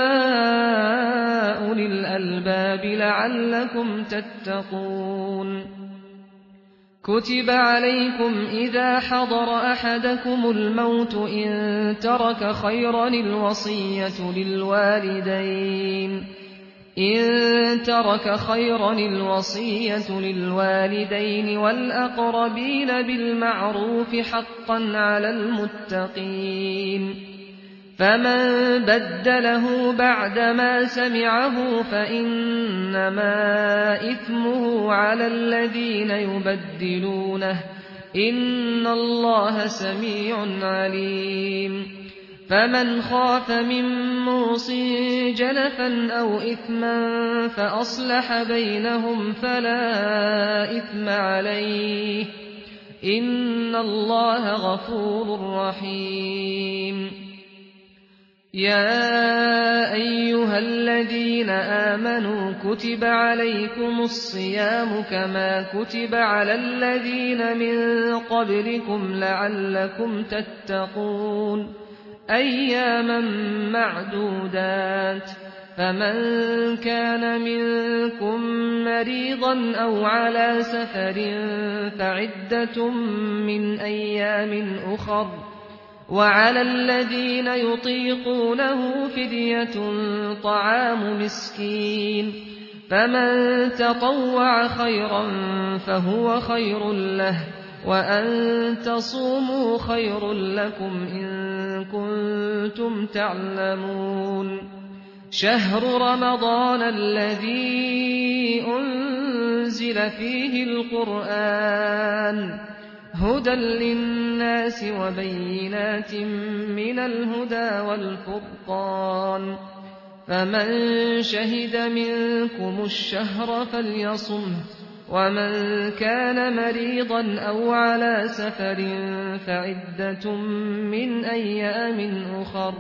أُولِي الْأَلْبَابِ لَعَلَّكُمْ تَتَّقُونَ كُتِبَ عَلَيْكُمْ إِذَا حَضَرَ أَحَدَكُمُ الْمَوْتُ إِن تَرَكَ خَيْرًا الْوَصِيَّةُ لِلْوَالِدَيْنِ إن ترك خيرا الوصية للوالدين والأقربين بالمعروف حقا على المتقين فمن بدله بعدما سمعه فإنما إثمه على الذين يبدلونه إن الله سميع عليم فمن خاف من موصٍ جنفا أو إثما فأصلح بينهم فلا إثم عليه إن الله غفور رحيم يا أيها الذين آمنوا كتب عليكم الصيام كما كتب على الذين من قبلكم لعلكم تتقون أياما معدودات فمن كان منكم مريضا أو على سفر فعدة من أيام أخر، وعلى الذين يطيقونه فدية طعام مسكين، فمن تطوع خيرا فهو خير له، وأن تصوموا خير لكم إن كنتم تعلمون. شهر رمضان الذي أنزل فيه القرآن هدى للناس وبينات من الهدى والفرقان، فمن شهد منكم الشهر فليصمه، ومن كان مريضا أو على سفر فعدة من أيام أخر.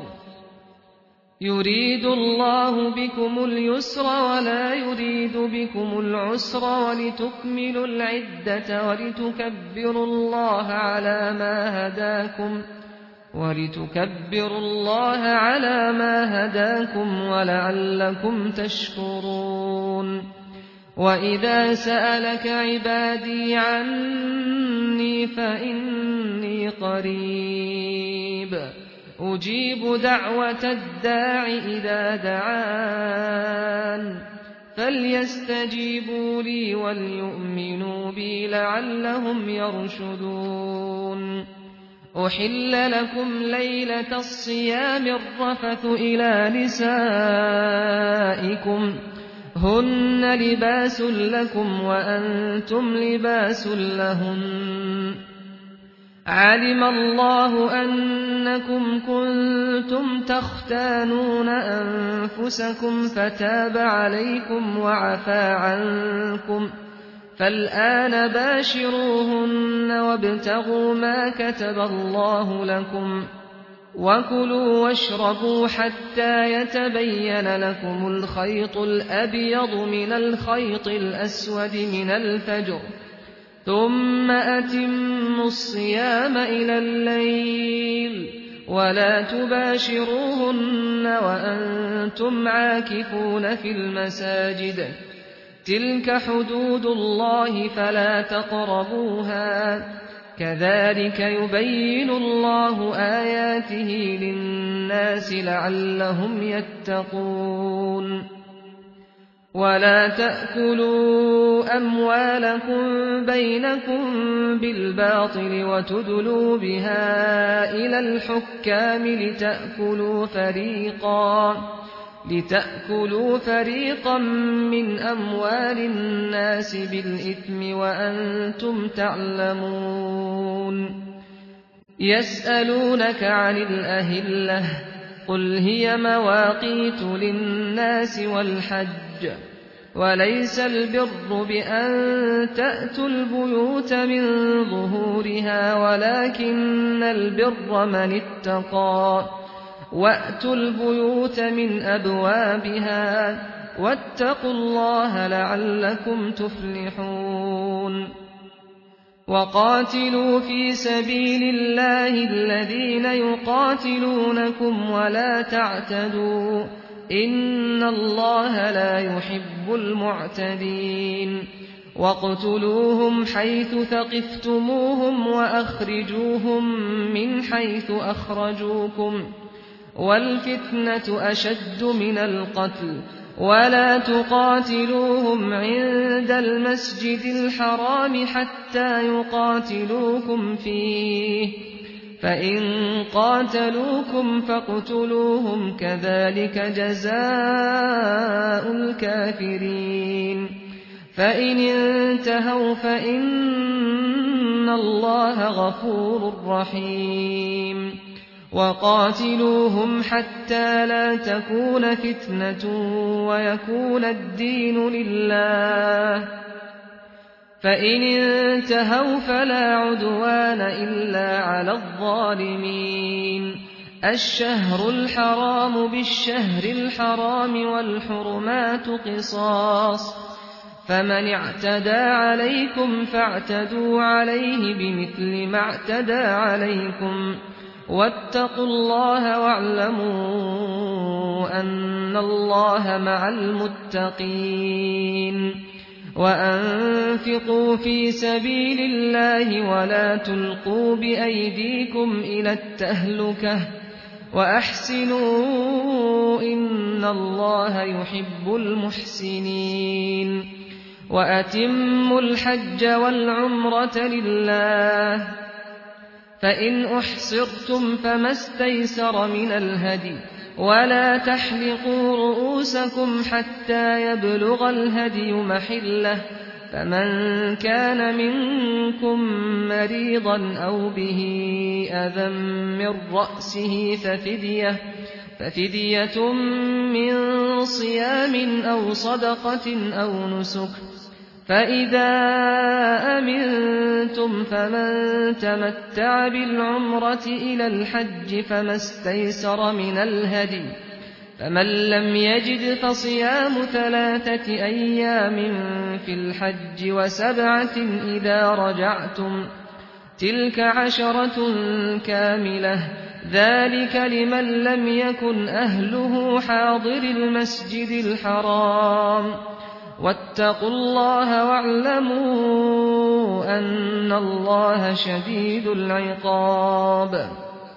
يريد الله بكم اليسر ولا يريد بكم العسر ولتكملوا العدة ولتكبروا الله على ما هداكم ولتكبروا الله على ما هداكم ولعلكم تشكرون. وإذا سألك عبادي عني فإني قريب أجيب دعوة الداع إذا دعان، فليستجيبوا لي وليؤمنوا بي لعلهم يرشدون. أحل لكم ليلة الصيام الرفث إلى نسائكم هن لباس لكم وأنتم لباس لهن، علم الله أنكم كنتم تختانون أنفسكم فتاب عليكم وعفى عنكم، فالآن باشروهن وابتغوا ما كتب الله لكم، وكلوا واشربوا حتى يتبين لكم الخيط الأبيض من الخيط الأسود من الفجر، ثم أتموا الصيام إلى الليل، ولا تباشروهن وأنتم عاكفون في المساجد، تلك حدود الله فلا تقربوها، كذلك يبين الله آياته للناس لعلهم يتقون. ولا تأكلوا أموالكم بينكم بالباطل وتدلوا بها إلى الحكام لتأكلوا فريقا لتأكلوا فريقا من أموال الناس بالإثم وأنتم تعلمون. يسألونك عن الأهلة قل هي مواقيت للناس والحج، وليس البر بأن تأتوا البيوت من ظهورها ولكن البر من اتقى، وأتوا البيوت من أبوابها واتقوا الله لعلكم تفلحون. وقاتلوا في سبيل الله الذين يقاتلونكم ولا تعتدوا إن الله لا يحب المعتدين. واقتلوهم حيث ثقفتموهم وأخرجوهم من حيث أخرجوكم، والفتنة أشد من القتل، ولا تقاتلوهم عند المسجد الحرام حتى يقاتلوكم فيه، فإن قاتلوكم فاقتلوهم كذلك جزاء الكافرين. فإن انتهوا فإن الله غفور رحيم. وقاتلوهم حتى لا تكون فتنة ويكون الدين لله، فإن انتهوا فلا عدوان إلا على الظالمين. الشهر الحرام بالشهر الحرام والحرمات قصاص، فمن اعتدى عليكم فاعتدوا عليه بمثل ما اعتدى عليكم، واتقوا الله واعلموا أن الله مع المتقين وأنفقوا في سبيل الله ولا تلقوا بأيديكم إلى التهلكة وأحسنوا إن الله يحب المحسنين وأتموا الحج والعمرة لله فإن أحصرتم فما استيسر من الهدي ولا تحلقوا رؤوسكم حتى يبلغ الهدي محله فمن كان منكم مريضا أو به أذى من رأسه ففدية, ففدية من صيام أو صدقة أو نسك فإذا أمنتم فمن تمتع بالعمرة إلى الحج فما استيسر من الهدي فمن لم يجد فصيام ثلاثة أيام في الحج وسبعة إذا رجعتم تلك عشرة كاملة ذلك لمن لم يكن أهله حاضر المسجد الحرام واتقوا الله واعلموا أن الله شديد العقاب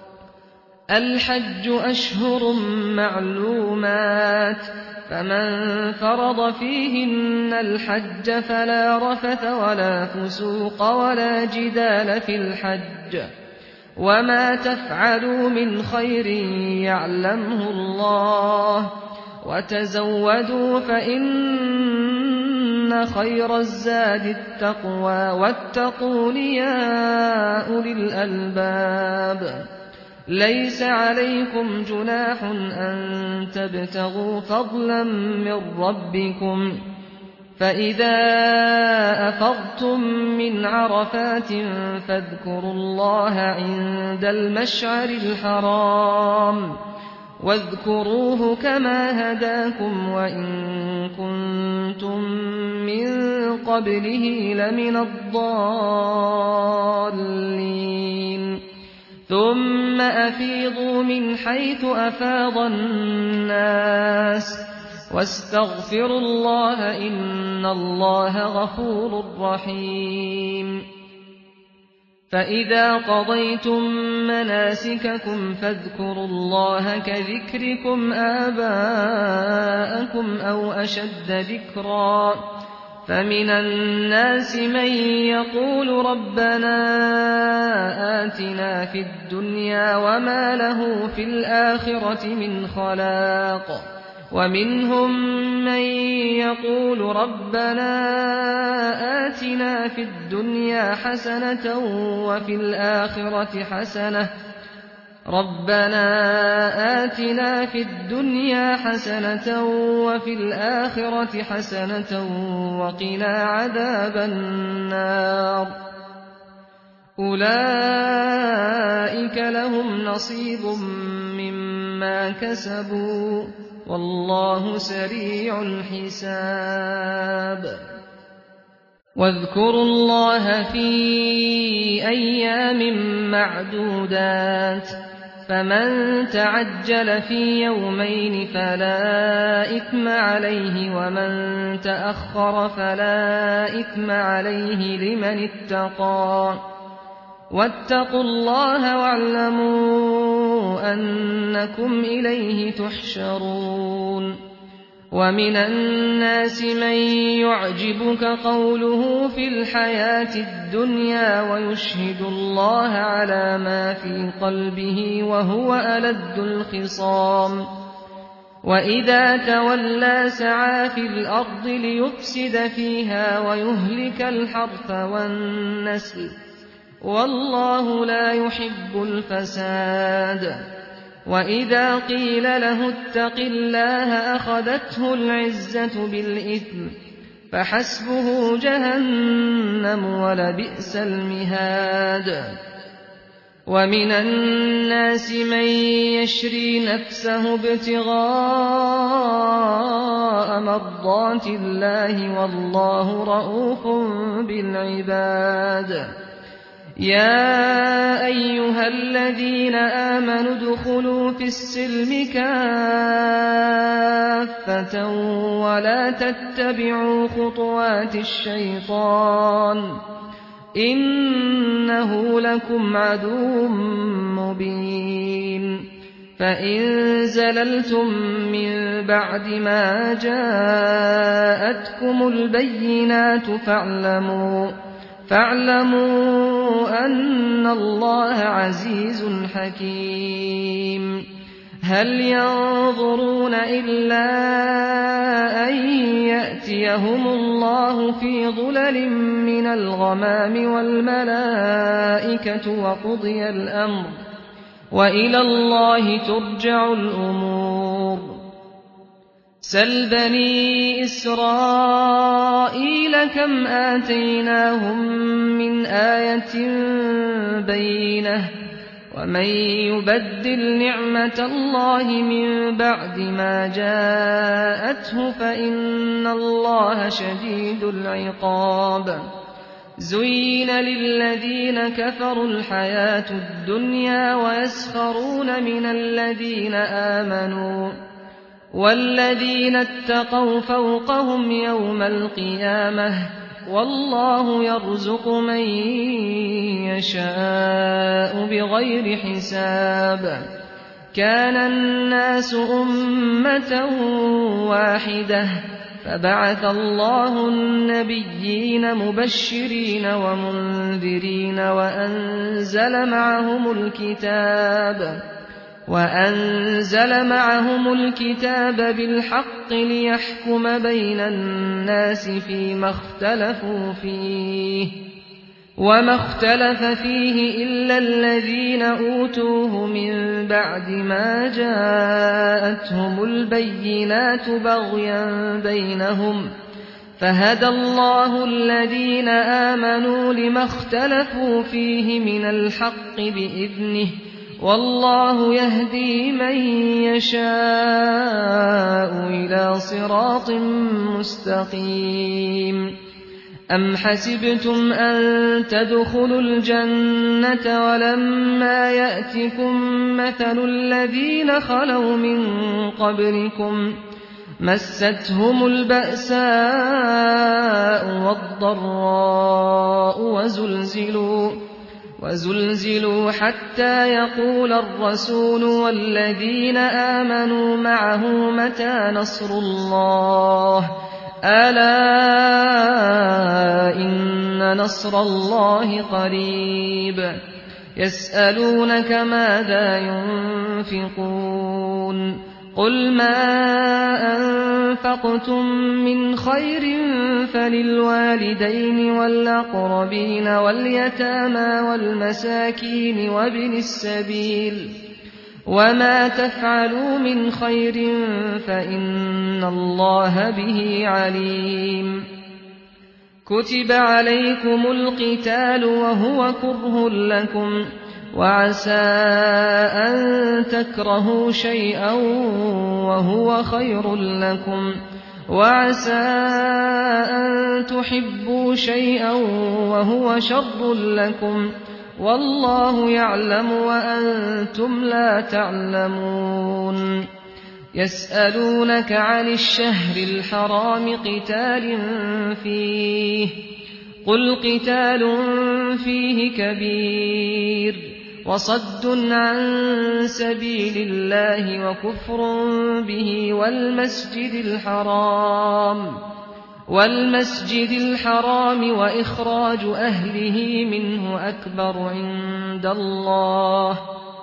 الحج أشهر معلومات فمن فرض فيهن الحج فلا رفث ولا فسوق ولا جدال في الحج وما تفعلوا من خير يعلمه الله وتزودوا فإن خير الزاد التقوى واتقون يا أولي الألباب ليس عليكم جناح أن تبتغوا فضلا من ربكم فإذا أفضتم من عرفات فاذكروا الله عند المشعر الحرام واذكروه كما هداكم وإن كنتم من قبله لمن الضالين ثم أفيضوا من حيث أفاض الناس واستغفروا الله إن الله غفور رحيم فإذا قضيتم مناسككم فاذكروا الله كذكركم آباءكم أو أشد ذكرا فمن الناس من يقول ربنا آتنا في الدنيا وما له في الآخرة من خلاق ومنهم من يقول ربنا آتنا في الدنيا حسنة وفي الآخرة حسنة ربنا آتنا في الدنيا حسنة وفي الآخرة حسنة وقنا عذاب النار أولئك لهم نصيب مما كسبوا والله سريع الحساب واذكروا الله في أيام معدودات فمن تعجل في يومين فلا إثم عليه ومن تأخر فلا إثم عليه لمن اتقى واتقوا الله واعلموا أنكم إليه تحشرون ومن الناس من يعجبك قوله في الحياة الدنيا ويشهد الله على ما في قلبه وهو ألد الخصام وإذا تولى سعى في الأرض ليفسد فيها ويهلك الحرث والنسل والله لا يحب الفساد وإذا قيل له اتق الله أخذته العزة بالإثم فحسبه جهنم ولبئس المهاد ومن الناس من يشري نفسه ابتغاء مرضات الله والله رؤوف بالعباد يا أيها الذين آمنوا ادخلوا في السلم كافة ولا تتبعوا خطوات الشيطان إنه لكم عدو مبين فإن زللتم من بعد ما جاءتكم البينات فاعلموا فاعلموا أن الله عزيز حكيم هل ينظرون إلا أن يأتيهم الله في ظلل من الغمام والملائكة وقضي الأمر وإلى الله ترجع الأمور سل بني إسرائيل كم آتيناهم من آية بينة ومن يبدل نعمة الله من بعد ما جاءته فإن الله شديد العقاب زين للذين كفروا الحياة الدنيا ويسخرون من الذين آمنوا والذين اتقوا فوقهم يوم القيامة والله يرزق من يشاء بغير حساب كان الناس أمة واحدة فبعث الله النبيين مبشرين ومنذرين وأنزل معهم الكتاب وأنزل معهم الكتاب بالحق ليحكم بين الناس فيما اختلفوا فيه وما اختلف فيه إلا الذين أوتوه من بعد ما جاءتهم البينات بغيا بينهم فهدى الله الذين آمنوا لما اختلفوا فيه من الحق بإذنه والله يهدي من يشاء إلى صراط مستقيم أم حسبتم أن تدخلوا الجنة ولما يأتكم مثل الذين خلوا من قبلكم مستهم البأساء والضراء وزلزلوا وزلزلوا حتى يقول الرسول والذين آمنوا معه متى نصر الله ألا إن نصر الله قريب يسألونك ماذا ينفقون قل ما أنفقتم من خير فللوالدين والأقربين واليتامى والمساكين وابن السبيل وما تفعلوا من خير فإن الله به عليم كتب عليكم القتال وهو كره لكم وعسى أن تكرهوا شيئا وهو خير لكم وعسى أن تحبوا شيئا وهو شر لكم والله يعلم وأنتم لا تعلمون يسألونك عن الشهر الحرام قتال فيه قل قتال فيه كبير وصد عن سبيل الله وكفر به والمسجد الحرام والمسجد الحرام وإخراج أهله منه أكبر عند الله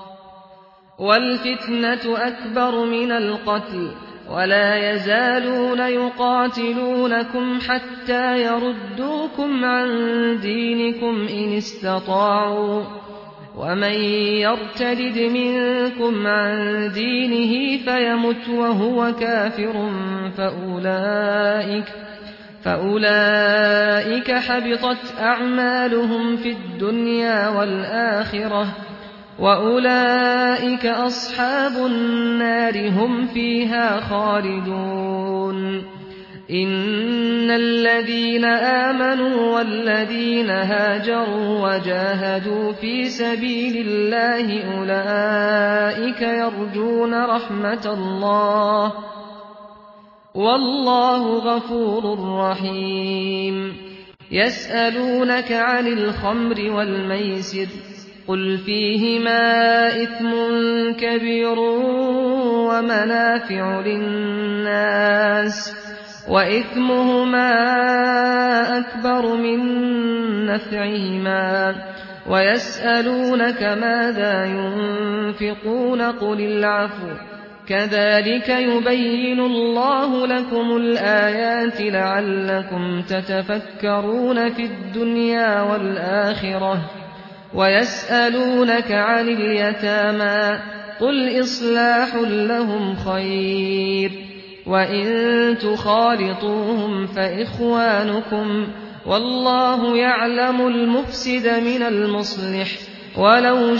والفتنة أكبر من القتل ولا يزالون يقاتلونكم حتى يردوكم عن دينكم إن استطاعوا ومن يرتد منكم عن دينه فيمت وهو كافر فأولئك فأولئك حبطت أعمالهم في الدنيا والآخرة وأولئك أصحاب النار هم فيها خالدون إن الذين آمنوا والذين هاجروا وجاهدوا في سبيل الله أولئك يرجون رحمة الله والله غفور رحيم يسألونك عن الخمر والميسر قل فيهما إثم كبير ومنافع للناس وإثمهما أكبر من نفعهما ويسألونك ماذا ينفقون قل العفو كذلك يبين الله لكم الآيات لعلكم تتفكرون في الدنيا والآخرة ويسألونك عن اليتامى قل إصلاح لهم خير وإن تخالطوهم فإخوانكم والله يعلم المفسد من المصلح ولو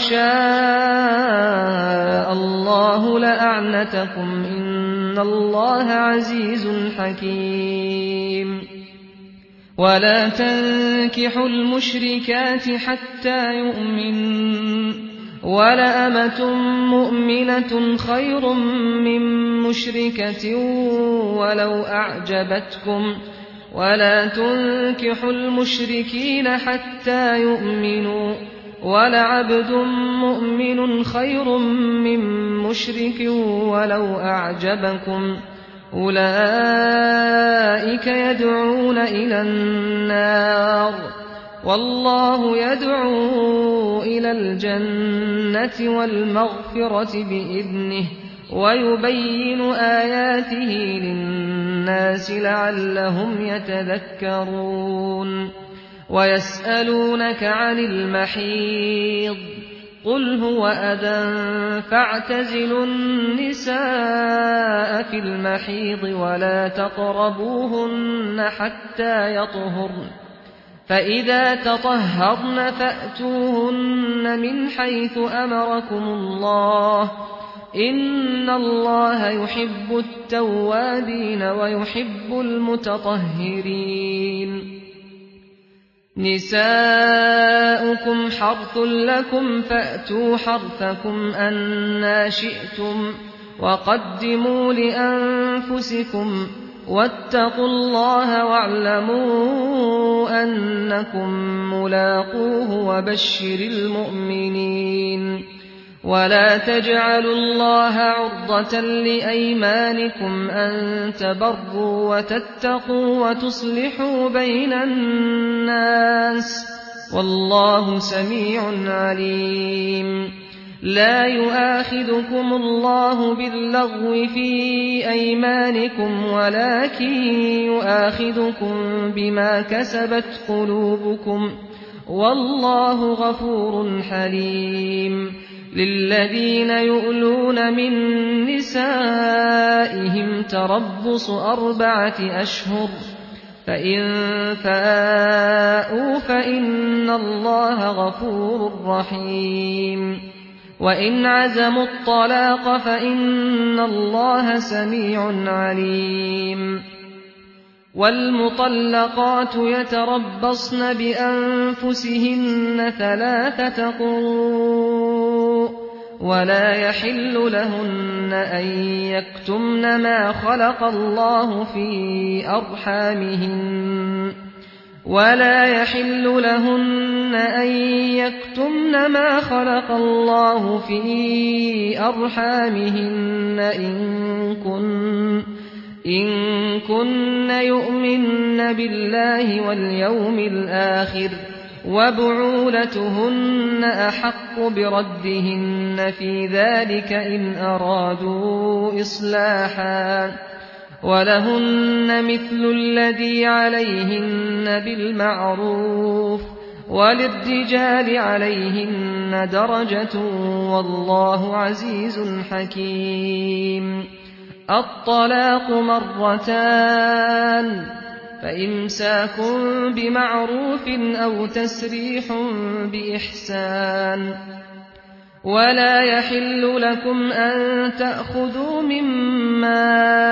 شاء الله لأعنتكم إن الله عزيز حكيم ولا تنكحوا المشركات حتى يؤمنوا ولأمة مؤمنة خير من مشركة ولو أعجبتكم ولا تنكحوا المشركين حتى يؤمنوا ولعبد مؤمن خير من مشرك ولو أعجبكم أولئك يدعون إلى النار والله يدعو إلى الجنة والمغفرة بإذنه ويبين آياته للناس لعلهم يتذكرون ويسألونك عن المحيض قل هو أذى فاعتزلوا النساء في المحيض ولا تقربوهن حتى يطهرن فإذا تطهرن فأتوهن من حيث أمركم الله إن الله يحب التوابين ويحب المتطهرين نساؤكم حرث لكم فأتوا حرثكم أنى شئتم وقدموا لأنفسكم واتقوا الله واعلموا أنكم ملاقوه وبشر المؤمنين ولا تجعلوا الله عرضة لأيمانكم أن تبروا وتتقوا وتصلحوا بين الناس والله سميع عليم لا يؤاخذكم الله باللغو في أيمانكم ولكن يؤاخذكم بما كسبت قلوبكم والله غفور حليم للذين يؤلون من نسائهم تربص أربعة أشهر فإن فاءوا فإن الله غفور رحيم وإن عزموا الطلاق فإن الله سميع عليم والمطلقات يتربصن بأنفسهن ثلاثة قروء ولا يحل لهن أن يكتمن ما خلق الله في أرحامهن ولا يحل لهن أن يكتمن ما خلق الله في أرحامهن إن كن إن كن يؤمن بالله واليوم الآخر وبعولتهن أحق بردهن في ذلك إن أرادوا إصلاحا ولهن مثل الذي عليهن بالمعروف وللرجال عليهن درجة والله عزيز حكيم الطلاق مرتان فإمساك بمعروف أو تسريح بإحسان ولا يحل لكم أن تأخذوا مما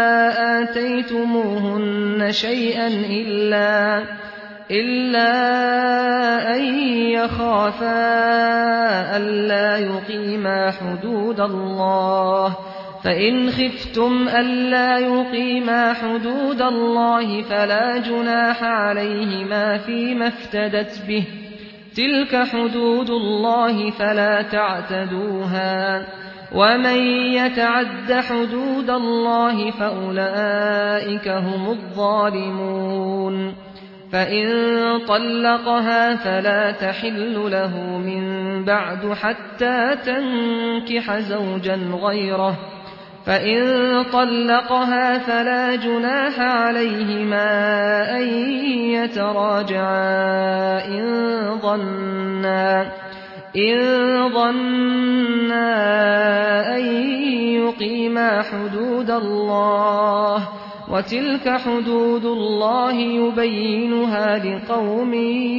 آتيتموهن شيئا إلا, إلا أن يخافا ألا يقيما حدود الله، فإن خفتم ألا يقيما حدود الله فلا جناح عليهما فيما افتدت به، تلك حدود الله فلا تعتدوها، ومن يتعد حدود الله فأولئك هم الظالمون. فإن طلقها فلا تحل له من بعد حتى تنكح زوجا غيره، فإن طلقها فلا جناح عليهما أن يتراجعا إن ظنا إن ظنا أن يقيما حدود الله، وتلك حدود الله يبينها لقوم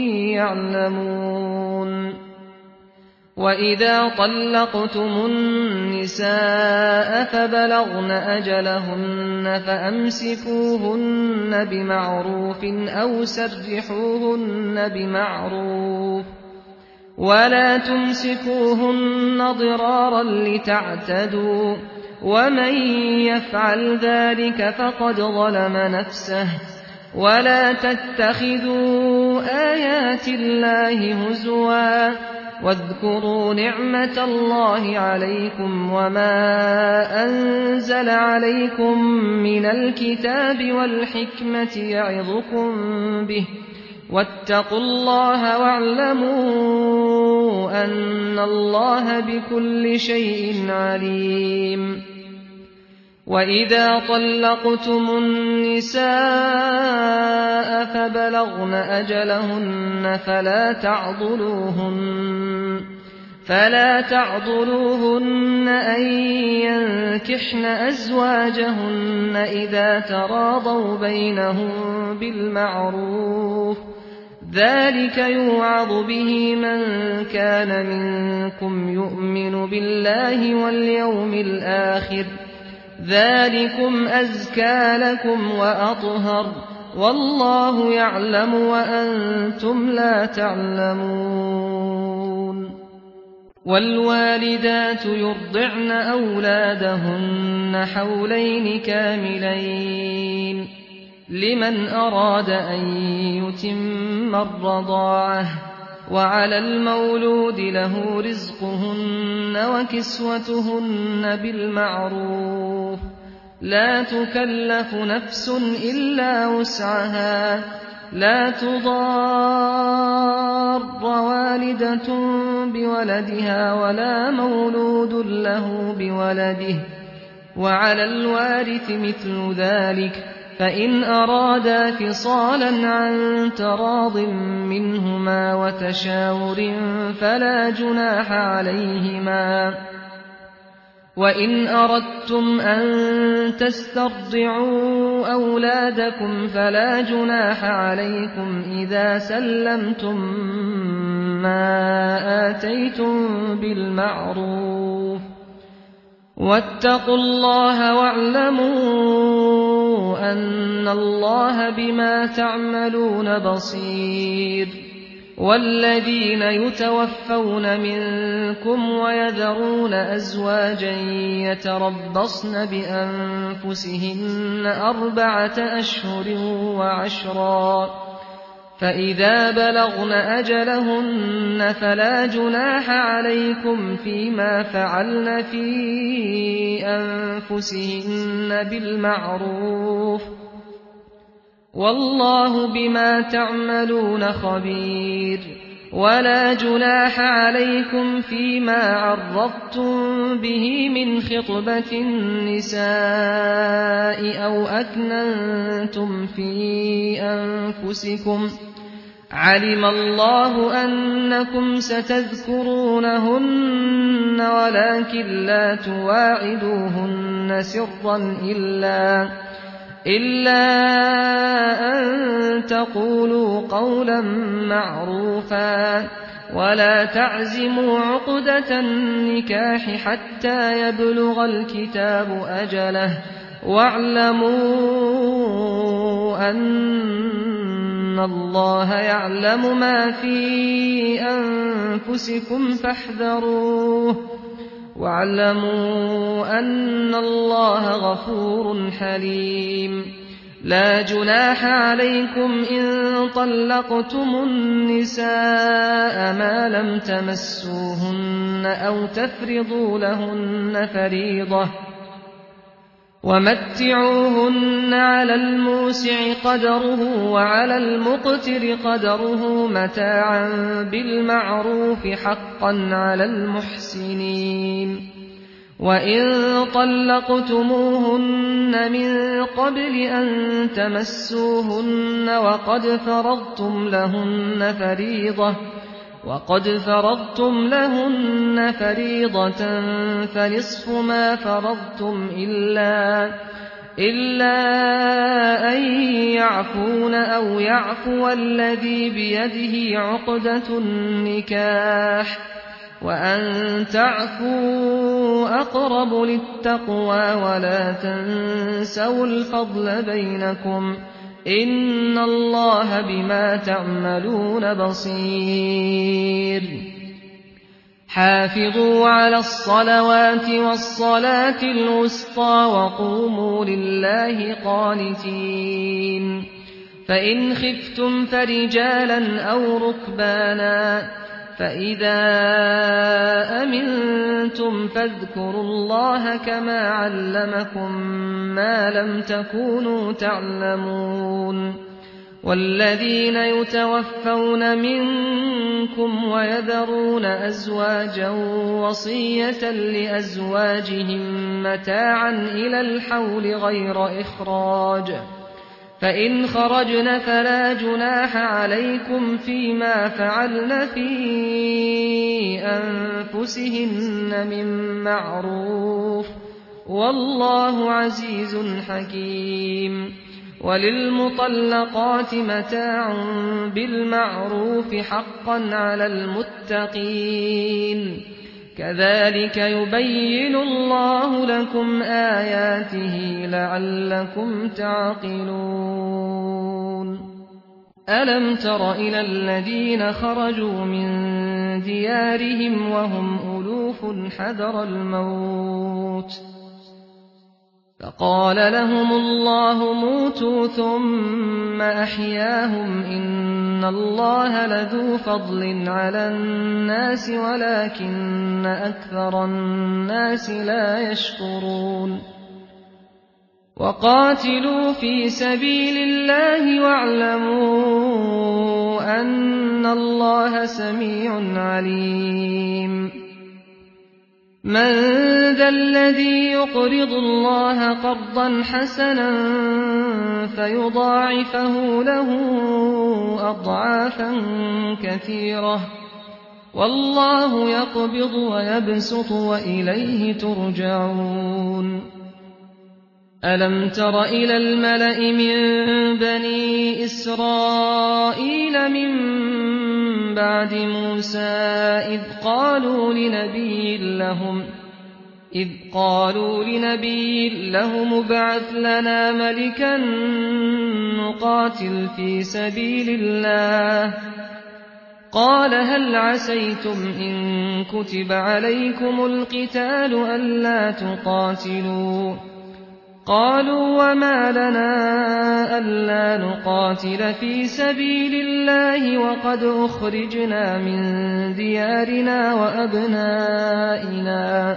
يعلمون. وإذا طلقتم النساء فبلغن أجلهن فأمسكوهن بمعروف أو سرحوهن بمعروف، ولا تمسكوهن ضرارا لتعتدوا، ومن يفعل ذلك فقد ظلم نفسه. ولا تتخذوا آيات الله هزوا، واذكروا نعمة الله عليكم وما أنزل عليكم من الكتاب والحكمة يعظكم به، واتقوا الله واعلموا أن الله بكل شيء عليم. وإذا طلقتم النساء فبلغن أجلهن فلا تعضلوهن فلا تعضلوهن أن ينكحن أزواجهن إذا تراضوا بينهم بالمعروف، ذلك يوعظ به من كان منكم يؤمن بالله واليوم الآخر، ذلكم أزكى لكم وأطهر، والله يعلم وأنتم لا تعلمون. والوالدات يرضعن أولادهن حولين كاملين لمن أراد أن يتم الرضاعة، وعلى المولود له رزقهن وكسوتهن بالمعروف، لا تكلف نفس إلا وسعها، لا تضار والدة بولدها ولا مولود له بولده، وعلى الوارث مثل ذلك، فإن أرادا فصالا عن تراض منهما وتشاور فلا جناح عليهما. وإن أردتم أن تسترضعوا أولادكم فلا جناح عليكم إذا سلمتم ما آتيتم بالمعروف، واتقوا الله واعلموا أن الله بما تعملون بصير. والذين يتوفون منكم ويذرون أزواجا يتربصن بأنفسهن أربعة أشهر وعشرا، فإذا بلغن أجلهن فلا جناح عليكم فيما فعلن في أنفسهن بالمعروف، والله بما تعملون خبير. ولا جناح عليكم فيما عرضتم به من خطبة النساء أو أكننتم في أنفسكم، علم الله أنكم ستذكرونهن ولكن لا تواعدوهن سرا إلا إلا أن تقولوا قولا معروفا، ولا تعزموا عقدة النكاح حتى يبلغ الكتاب أجله واعلموا أن الله يعلم ما في أنفسكم فاحذروه واعلموا أن الله غفور حليم لا جناح عليكم إن طلقتم النساء ما لم تمسوهن أو تفرضوا لهن فريضة ومتعوهن على الموسع قدره وعلى المقتر قدره متاعا بالمعروف حقا على المحسنين وإن طلقتموهن من قبل أن تمسوهن وقد فرضتم لهن فريضة وقد فرضتم لهن فريضة فنصف ما فرضتم إلا إلا أن يعفون أو يعفو الذي بيده عقدة النكاح وأن تعفوا أقرب للتقوى ولا تنسوا الفضل بينكم إن الله بما تعملون بصير حافظوا على الصلوات والصلاة الوسطى وقوموا لله قانتين فإن خفتم فرجالا أو ركبانا فإذا أمنتم فاذكروا الله كما علمكم ما لم تكونوا تعلمون والذين يتوفون منكم ويذرون أزواجا وصية لأزواجهم متاعا إلى الحول غير إخراج فإن خرجن فلا جناح عليكم فيما فعلن في أنفسهن من معروف والله عزيز حكيم وللمطلقات متاع بالمعروف حقا على المتقين كذلك يبين الله لكم آياته لعلكم تعقلون ألم تر إلى الذين خرجوا من ديارهم وهم ألوف حذر الموت فقال لهم الله موتوا ثم أحياهم إن الله لذو فضل على الناس ولكن أكثر الناس لا يشكرون وقاتلوا في سبيل الله واعلموا أن الله سميع عليم من ذا الذي يقرض الله قرضا حسنا فيضاعفه له أضعافا كثيرة والله يقبض ويبسط وإليه ترجعون ألم تر إلى الملأ من بني إسرائيل من بعد موسى إذ قالوا لنبي لهم إذ قالوا لنبي لهم ابعث لنا ملكا نقاتل في سبيل الله قال هل عسيتم إن كتب عليكم القتال ألا تقاتلوا قالوا وما لنا ألا نقاتل في سبيل الله وقد أخرجنا من ديارنا وأبنائنا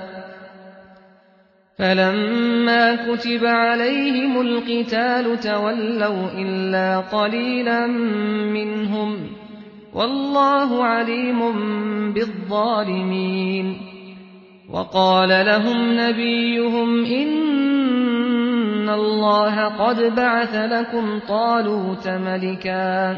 فلما كتب عليهم القتال تولوا إلا قليلا منهم والله عليم بالظالمين وقال لهم نبيهم إن الله قد بعث لكم طالوت ملكا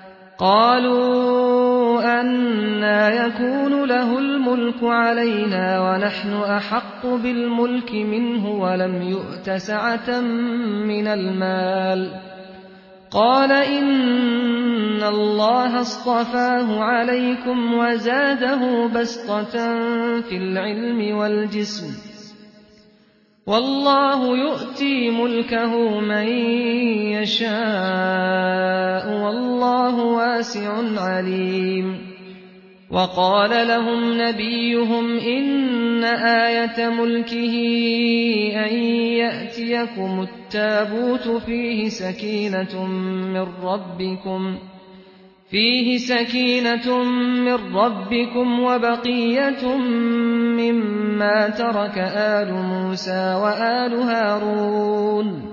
قالوا أنى يكون له الملك علينا ونحن أحق بالملك منه ولم يؤت سعة من المال قال إن الله اصطفاه عليكم وزاده بسطة في العلم والجسم والله يؤتي ملكه من يشاء والله واسع عليم. وقال لهم نبيهم إن آية ملكه أن يأتيكم التابوت فيه سكينة من ربكم فيه سكينة من ربكم وبقية مما ترك آل موسى وآل هارون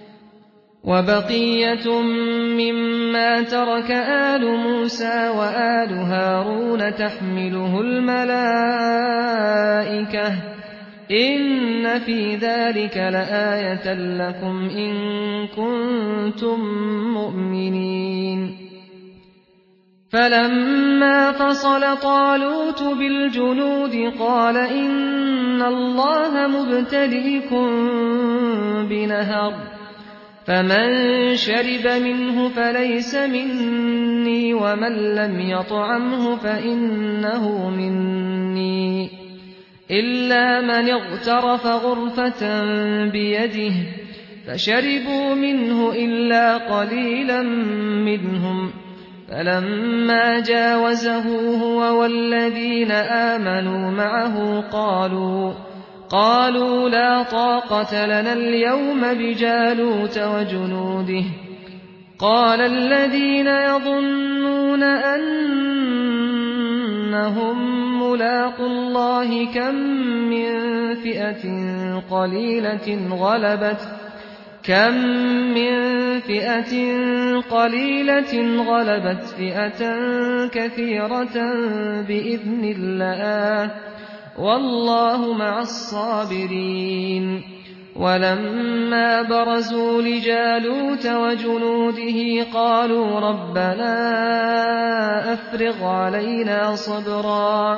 وبقية مما ترك آل موسى وآل هارون تحمله الملائكة إن في ذلك لآية لكم إن كنتم مؤمنين. فلما فصل طالوت بالجنود قال إن الله مبتليكم بنهر فمن شرب منه فليس مني ومن لم يطعمه فإنه مني إلا من اغترف غرفة بيده فشربوا منه إلا قليلا منهم فلما جاوزه هو والذين آمنوا معه قالوا قالوا لا طاقة لنا اليوم بجالوت وجنوده. قال الذين يظنون أنهم ملاقو الله كم من فئة قليلة غلبت كم من فئة قليلة غلبت فئة كثيرة بإذن الله والله مع الصابرين. ولما برزوا لجالوت وجنوده قالوا ربنا أفرغ علينا صبرا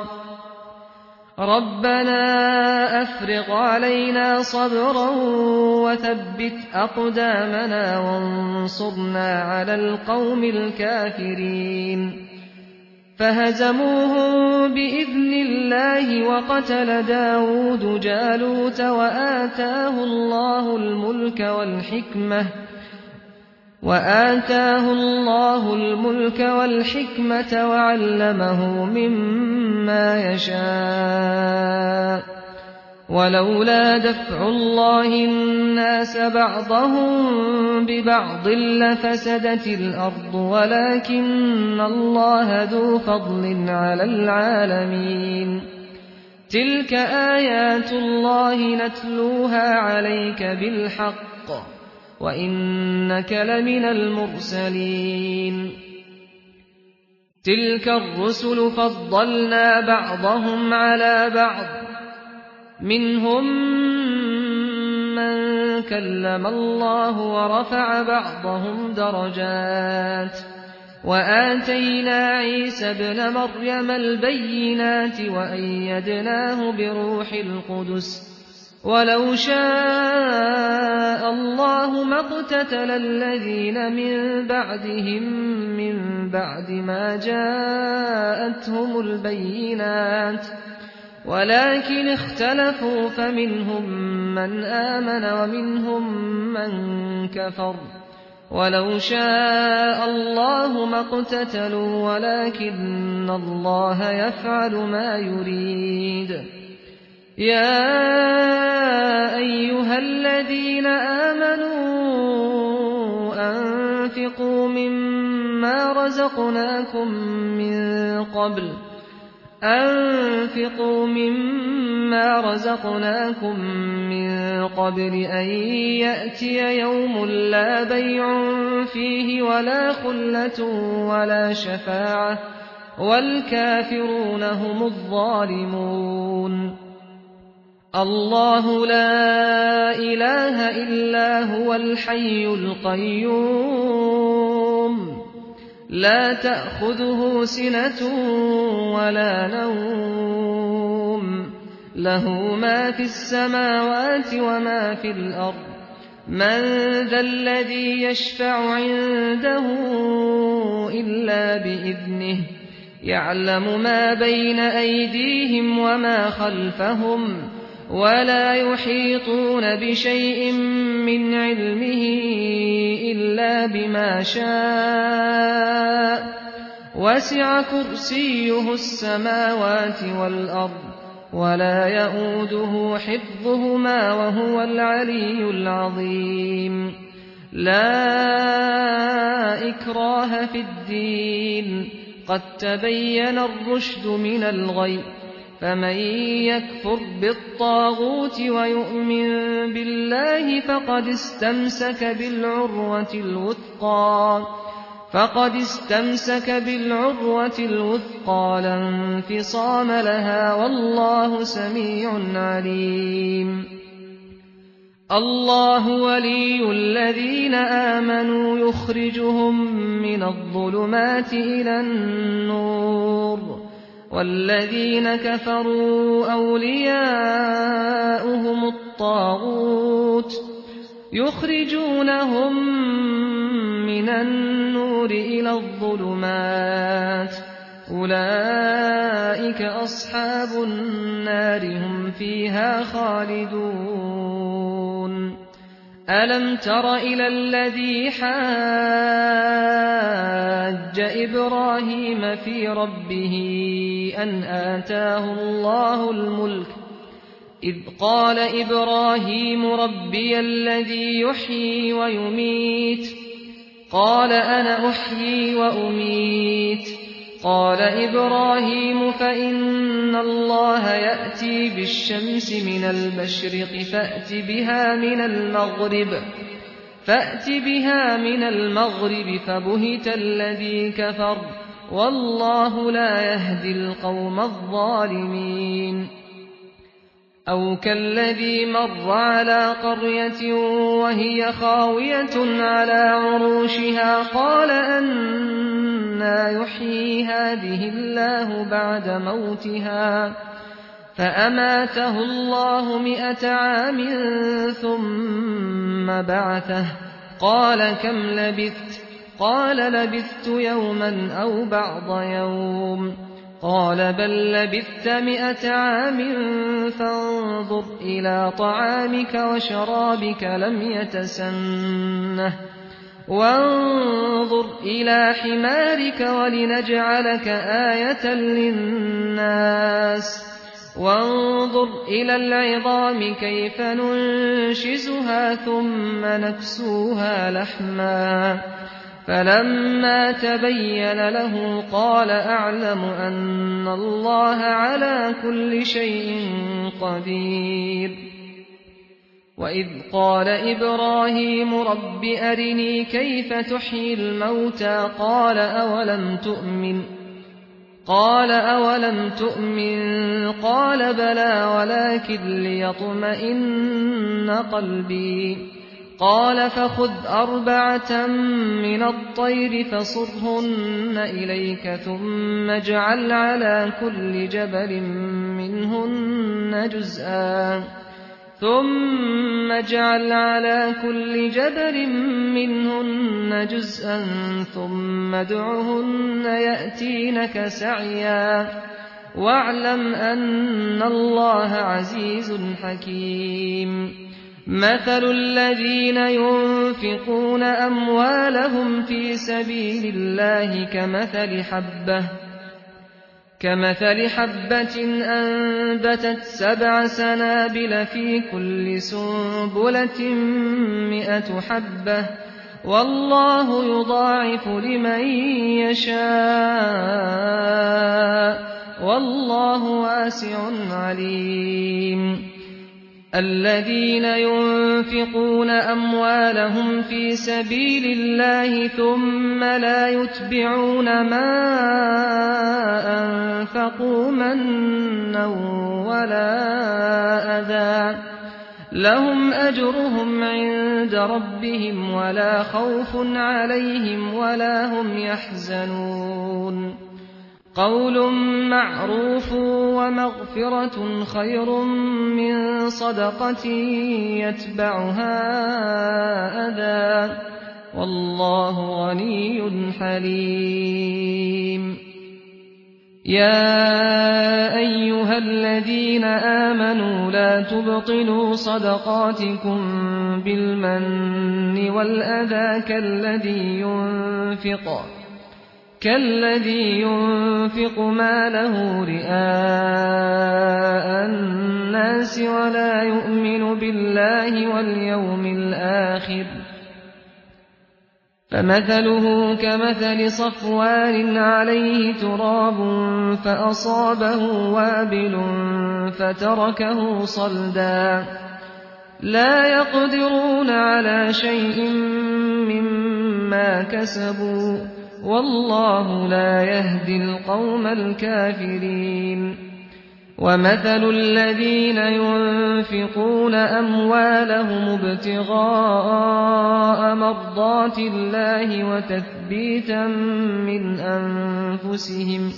ربنا أفرغ علينا صبرا وثبت أقدامنا وانصرنا على القوم الكافرين. فهزموهم بإذن الله وقتل داود جالوت وآتاه الله الملك والحكمة وآتاه الله الملك والحكمة وعلمه مما يشاء ولولا دفع الله الناس بعضهم ببعض لفسدت الأرض ولكن الله ذو فضل على العالمين. تلك آيات الله نتلوها عليك بالحق وإنك لمن المرسلين. تلك الرسل فضلنا بعضهم على بعض منهم من كلم الله ورفع بعضهم درجات وآتينا عيسى ابن مريم البينات وأيدناه بروح القدس ولو شاء الله ما اقتتل الذين من بعدهم من بعد ما جاءتهم البينات ولكن اختلفوا فمنهم من آمن ومنهم من كفر ولو شاء الله ما اقتتلوا ولكن الله يفعل ما يريد. يا أيها الذين آمنوا أنفقوا مما رزقناكم من قبل أنفقوا مما رزقناكم من قبل أن يأتي يوم لا بيع فيه ولا خلة ولا شفاعة والكافرون هم الظالمون. الله لا إله إلا هو الحي القيوم لا تأخذه سنة ولا نوم له ما في السماوات وما في الأرض مَّن ذَا الَّذِي يَشْفَعُ عِندَهُ إِلَّا بِإِذْنِهِ يَعْلَمُ مَا بَيْنَ أَيْدِيهِمْ وَمَا خَلْفَهُمْ وَلَا يُحِيطُونَ بِشَيْءٍ مِّنْ عِلْمِهِ إِلَّا بِمَا شَاءَ وَسِعَ كُرْسِيُّهُ السَّمَاوَاتِ وَالْأَرْضَ وَلَا يَئُودُهُ حِفْظُهُمَا وَهُوَ الْعَلِيُّ الْعَظِيمُ لَا إِكْرَاهَ فِي الدِّينِ قَد تَّبَيَّنَ الرُّشْدُ مِنَ الْغَيِّ فَمَن يَكْفُرْ بِالطَّاغُوتِ وَيُؤْمِن بِاللَّهِ فَقَدِ اسْتَمْسَكَ بِالْعُرْوَةِ الْوُثْقَىٰ فَقَدِ اسْتَمْسَكَ بِالْعُرْوَةِ الْوُثْقَىٰ لَا انفِصَامَ لَهَا وَاللَّهُ سَمِيعٌ عَلِيمٌ اللَّهُ وَلِيُّ الَّذِينَ آمَنُوا يُخْرِجُهُم مِّنَ الظُّلُمَاتِ إِلَى النُّورِ وَالَّذِينَ كَفَرُوا أَوْلِيَاؤُهُمُ الطَّاغُوتُ يُخْرِجُونَهُم مِّنَ النُّورِ إِلَى الظُّلُمَاتِ أُولَٰئِكَ أَصْحَابُ النَّارِ هُمْ فِيهَا خَالِدُونَ أَلَمْ تَرَ إِلَى الَّذِي حَاجَّ إِبْرَاهِيمَ فِي رَبِّهِ أَنْ آتَاهُ اللَّهُ الْمُلْكَ إِذْ قَالَ إِبْرَاهِيمُ رَبِّيَ الَّذِي يُحْيِي وَيُمِيتُ قَالَ أَنَا أُحْيِي وَأُمِيتُ قَالَ إِبْرَاهِيمُ فَإِنَّ اللَّهَ يَأْتِي بِالشَّمْسِ مِنَ الْمَشْرِقِ فَأْتِ بِهَا مِنَ الْمَغْرِبِ فَأْتِ بِهَا مِنَ الْمَغْرِبِ فَبُهِتَ الَّذِي كَفَرَ وَاللَّهُ لَا يَهْدِي الْقَوْمَ الظَّالِمِينَ أَوْ كَالَّذِي مَرَّ عَلَىٰ قَرْيَةٍ وَهِيَ خَاوِيَةٌ عَلَىٰ عُرُوشِهَا قَالَ أَنَّىٰ يُحْيِي هَٰذِهِ اللَّهُ بَعْدَ مَوْتِهَا فَأَمَاتَهُ اللَّهُ مِائَةَ عَامٍ ثُمَّ بَعَثَهُ قَالَ كَمْ لَبِثْتَ قَالَ لَبِثْتُ يَوْمًا أَوْ بَعْضَ يَوْمٍ قَالَ بَل لَّبِثْتَ مِائَةَ عَامٍ فَانظُرْ إِلَىٰ طَعَامِكَ وَشَرَابِكَ لَمْ يَتَسَنَّهْ وَانظُرْ إِلَىٰ حِمَارِكَ وَلِنَجْعَلَكَ آيَةً لِّلنَّاسِ وَانظُرْ إِلَى الْعِظَامِ كَيْفَ نُنشِزُهَا ثُمَّ نَكْسُوهَا لَحْمًا فَلَمَّا تَبَيَّنَ لَهُ قَالَ أَعْلَمُ أَنَّ اللَّهَ عَلَىٰ كُلِّ شَيْءٍ قَدِيرٌ وَإِذْ قَالَ إِبْرَاهِيمُ رَبِّ أَرِنِي كَيْفَ تُحْيِي الْمَوْتَىٰ قَالَ أَوَلَمْ تُؤْمِنْ قَالَ أَوَلَمْ تُؤْمِن قَالَ بَلَىٰ وَلَٰكِن لِّيَطْمَئِنَّ قَلْبِي قَالَ فَخُذْ أَرْبَعَةً مِّنَ الطَّيْرِ فَصُرْهُنَّ إِلَيْكَ ثُمَّ اجْعَلْ عَلَىٰ كُلِّ جَبَلٍ مِّنْهُنَّ جُزْءًا ثُمَّ اجْعَلْ عَلَىٰ كُلِّ جَبَلٍ مِّنْهُنَّ جُزْءًا ثُمَّ ادْعُهُنَّ يَأْتِينَكَ سَعْيًا وَاعْلَمْ أَنَّ اللَّهَ عَزِيزٌ حَكِيمٌ مَثَلُ الَّذِينَ يُنفِقُونَ أَمْوَالَهُمْ فِي سَبِيلِ اللَّهِ كَمَثَلِ حَبَّةٍ كَمَثَلِ حَبَّةٍ أَنبَتَتْ سَبْعَ سَنَابِلَ فِي كُلِّ سُنبُلَةٍ مِّائَةُ حَبَّةٍ وَاللَّهُ يُضَاعِفُ لِمَن يَشَاءُ وَاللَّهُ وَاسِعٌ عَلِيمٌ الَّذِينَ يُنفِقُونَ أَمْوَالَهُمْ فِي سَبِيلِ اللَّهِ ثُمَّ لَا يُتْبِعُونَ مَا أَنفَقُوا مَنًّا وَلَا أَذًى لَّهُمْ أَجْرُهُمْ عِندَ رَبِّهِمْ وَلَا خَوْفٌ عَلَيْهِمْ وَلَا هُمْ يَحْزَنُونَ قول معروف ومغفرة خير من صدقة يتبعها أذى والله غني حليم يا أيها الذين آمنوا لا تبطلوا صدقاتكم بالمن والأذى كالذي ينفق كالذي ينفق ماله رئاء الناس ولا يؤمن بالله واليوم الآخر فمثله كمثل صفوان عليه تراب فأصابه وابل فتركه صلدا لا يقدرون على شيء مما كسبوا والله لا يهدي القوم الكافرين ومثل الذين ينفقون أموالهم ابتغاء مرضات الله وتثبيتا من أنفسهم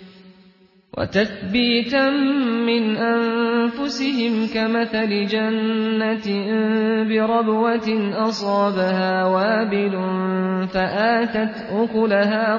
وتثبيتا من أنفسهم كمثل جنة بربوة أصابها وابل فآتت أكلها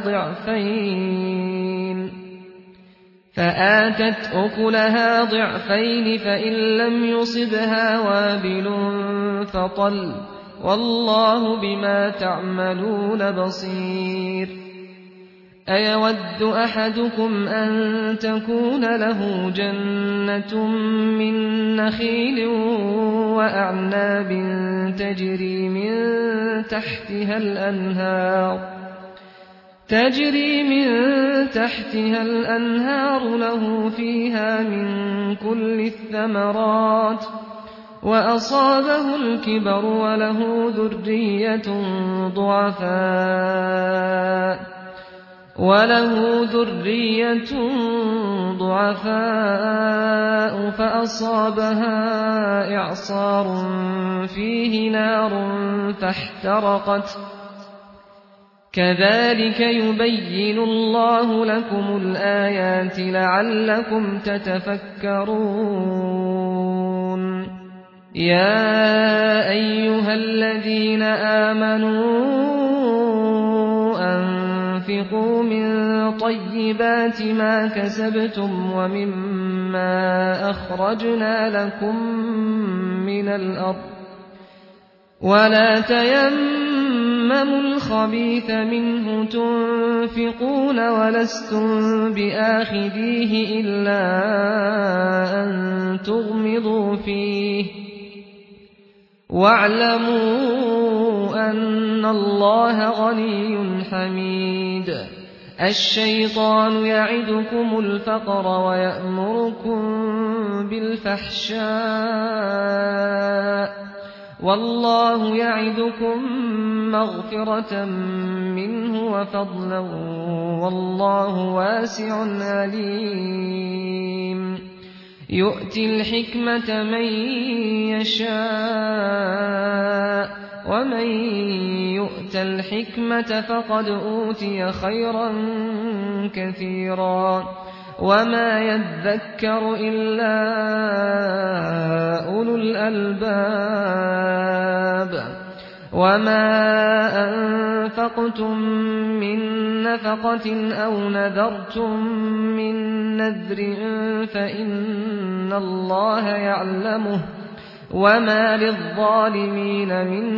ضعفين فآتت أكلها ضعفين فإن لم يصبها وابل فطل والله بما تعملون بصير أيود أحدكم أن تكون له جنة من نخيل وأعناب تجري من تحتها الأنهار تجري من تحتها الأنهار له فيها من كل الثمرات وأصابه الكبر وله ذرية ضعفاء وله ذرية ضعفاء فأصابها إعصار فيه نار فاحترقت كذلك يبين الله لكم الآيات لعلكم تتفكرون يا أيها الذين آمنوا أنفقوا من طيبات ما كسبتم ومما أخرجنا لكم من الأرض ولا تيمموا الخبيث منه تنفقون ولستم بآخذيه إلا أن تغمضوا فيه واعلموا أن الله غني حميد الشيطان يعدكم الفقر ويأمركم بالفحشاء والله يعدكم مغفرة منه وفضلا والله واسع عليم يؤتي الحكمة من يشاء ومن يؤت الحكمة فقد أوتي خيرا كثيرا وما يذكر إلا أولو الألباب وما أنفقتم من نفقة أو نذرتم من نذر فإن الله يعلمه وما للظالمين من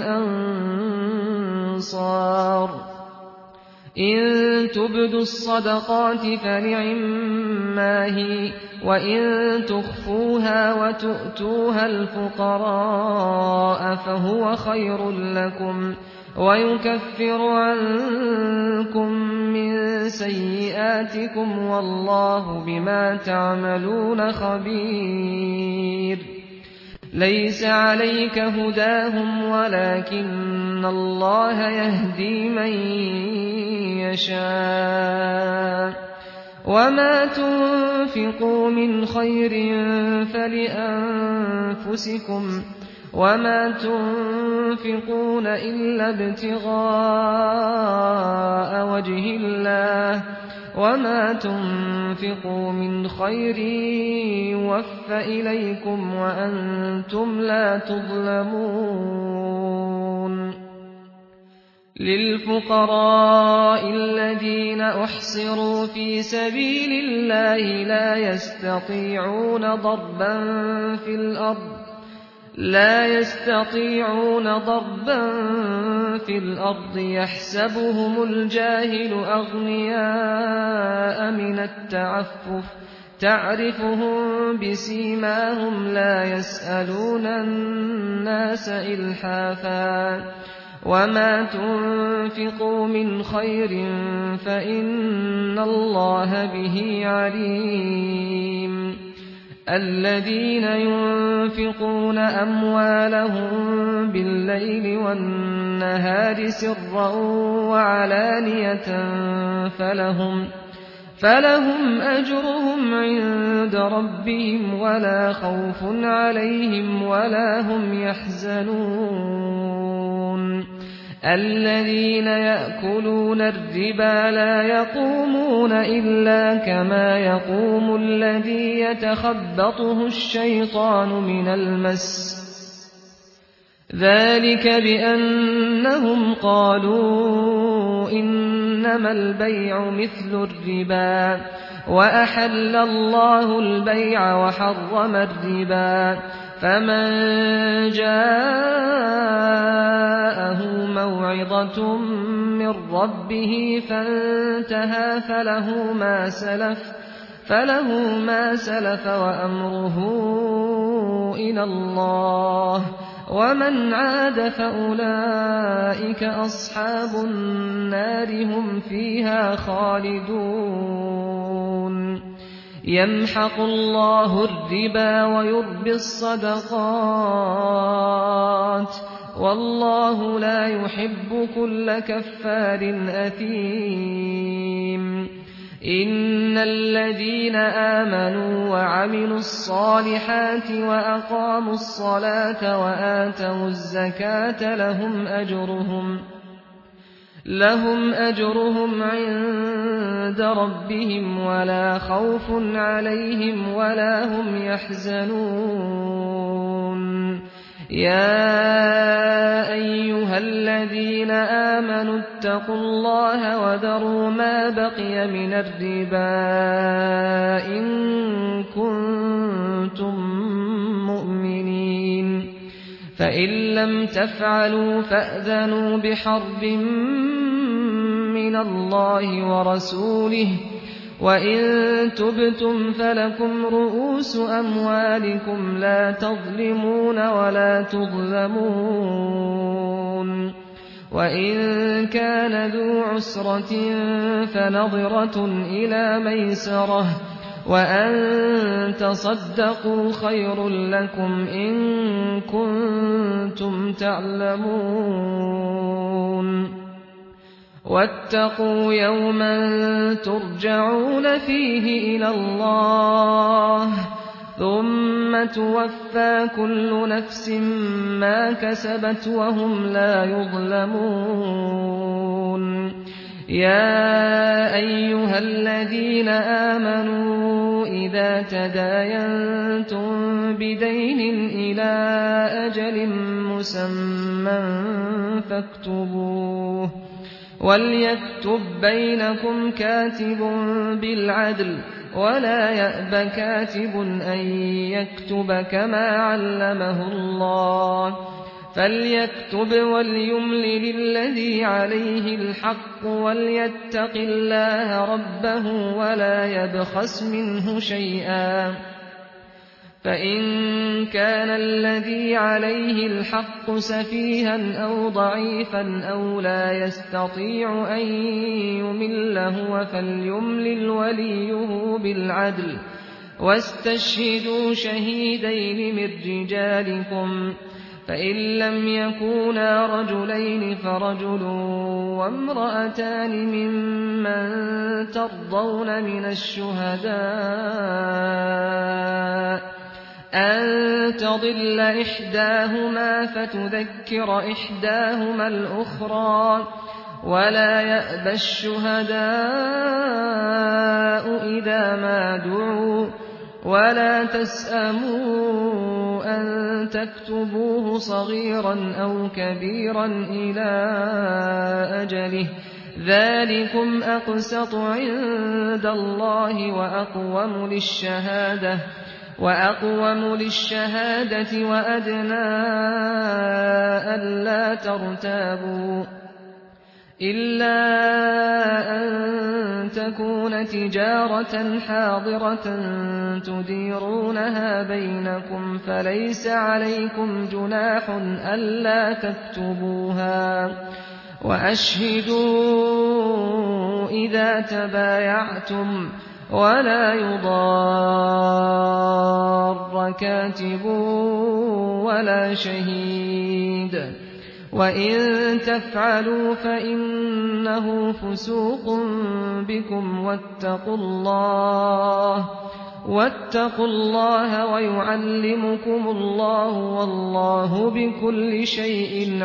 أنصار إن تبدوا الصدقات فنعما هي وإن تخفوها وتؤتوها الفقراء فهو خير لكم ويكفر عنكم من سيئاتكم والله بما تعملون خبير ليس عليك هداهم ولكن الله يهدي من يشاء وما تنفقوا من خير فلأنفسكم وما تنفقون إلا ابتغاء وجه الله وما تنفقوا من خير يوف إليكم وأنتم لا تظلمون للفقراء الذين أحصروا في سبيل الله لا يستطيعون ضربا في الأرض لا يستطيعون ضربا في الأرض يحسبهم الجاهل أغنياء من التعفف تعرفهم بسيماهم لا يسألون الناس إلحافا وما تنفقوا من خير فإن الله به عليم الذين ينفقون أموالهم بالليل والنهار سرا وعلانية فلهم فلهم أجرهم عند ربهم ولا خوف عليهم ولا هم يحزنون الذين يأكلون الربا لا يقومون إلا كما يقوم الذي يتخبطه الشيطان من المس ذلك بأنهم قالوا إنما البيع مثل الربا وأحل الله البيع وحرم الربا فمن جاءه موعظة من ربه فانتهى فله ما سلف فله ما سلف وأمره إلى الله ومن عاد فأولئك أصحاب النار هم فيها خالدون يمحق الله الربا ويربي الصدقات والله لا يحب كل كفار أثيم إن الذين آمنوا وعملوا الصالحات وأقاموا الصلاة وآتوا الزكاة لهم أجرهم لهم أجرهم عند ربهم ولا خوف عليهم ولا هم يحزنون يا أيها الذين آمنوا اتقوا الله وذروا ما بقي من الربا إن كنتم مؤمنين فإن لم تفعلوا فأذنوا بحرب من الله ورسوله وإن تبتم فلكم رؤوس أموالكم لا تظلمون ولا تظلمون وإن كان ذو عسرة فنظرة إلى ميسرة وأن تصدقوا خير لكم إن كنتم تعلمون واتقوا يوما ترجعون فيه إلى الله ثم توفى كل نفس ما كسبت وهم لا يظلمون يا أيها الذين آمنوا إذا تداينتم بدين إلى أجل مسمى فاكتبوه وليكتب بينكم كاتب بالعدل ولا يأب كاتب أن يكتب كما علمه الله فليكتب وليملل الذي عليه الحق وليتق الله ربه ولا يبخس منه شيئا فإن كان الذي عليه الحق سفيها أو ضعيفا أو لا يستطيع أن يمل هو فليملل وليه بالعدل واستشهدوا شهيدين من رجالكم فإن لم يكونا رجلين فرجل وامرأتان ممن ترضون من الشهداء أن تضل إحداهما فتذكر إحداهما الأخرى ولا يأبى الشهداء إذا ما دعوا ولا تسأموا أن تكتبوه صغيرا أو كبيرا إلى أجله ذلكم أقسط عند الله وأقوم للشهادة وأقوم للشهادة وأدنى ألا ترتابوا إلا أن تكون تجارة حاضرة تديرونها بينكم فليس عليكم جناح ألا تكتبوها وأشهدوا إذا تبايعتم ولا يضار كاتب ولا شهيد وإن تفعلوا فإنه فسوق بكم واتقوا الله واتقوا الله ويعلمكم الله والله بكل شيء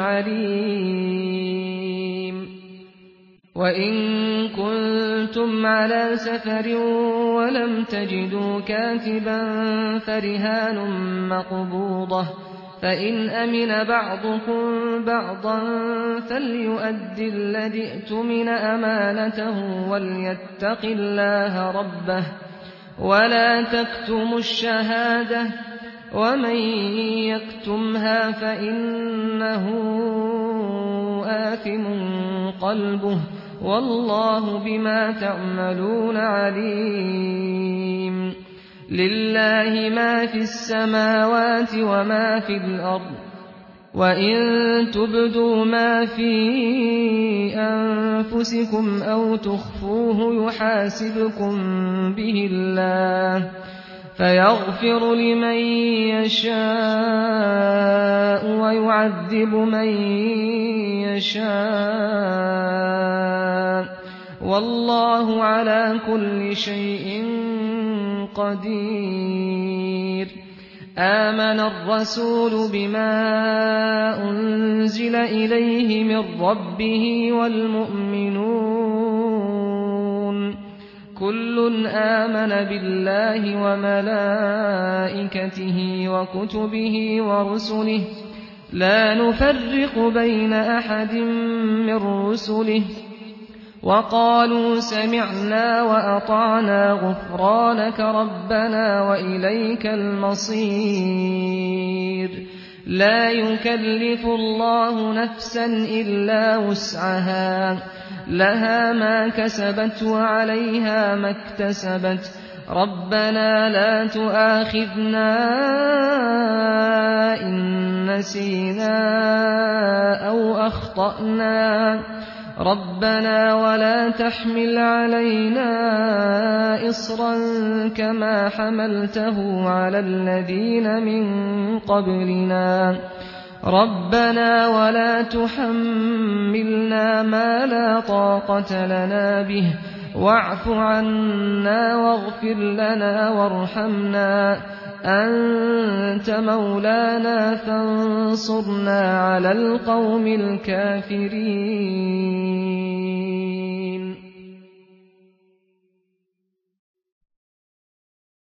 عليم وإن كنتم على سفر ولم تجدوا كاتبا فرهان مقبوضة فإن أمن بعضكم بعضا فليؤد الذي ائتمن أمانته وليتق الله ربه ولا تكتموا الشهادة ومن يكتمها فإنه آثم قلبه والله بما تعملون عليم لله ما في السماوات وما في الأرض وإن تبدوا ما في أنفسكم أو تخفوه يحاسبكم به الله فيغفر لمن يشاء ويعذب من يشاء والله على كل شيء قدير آمن الرسول بما أنزل إليه من ربه والمؤمنون كل آمن بالله وملائكته وكتبه ورسله لا نفرق بين أحد من رسله وقالوا سمعنا وأطعنا غفرانك ربنا وإليك المصير لا يكلف الله نفسا إلا وسعها لها ما كسبت وعليها ما اكتسبت ربنا لا تؤاخذنا إن نسينا أو أخطأنا ربنا ولا تحمل علينا إصرا كما حملته على الذين من قبلنا ربنا ولا تحملنا ما لا طاقة لنا به واعف عنا واغفر لنا وارحمنا أنت مولانا فانصرنا على القوم الكافرين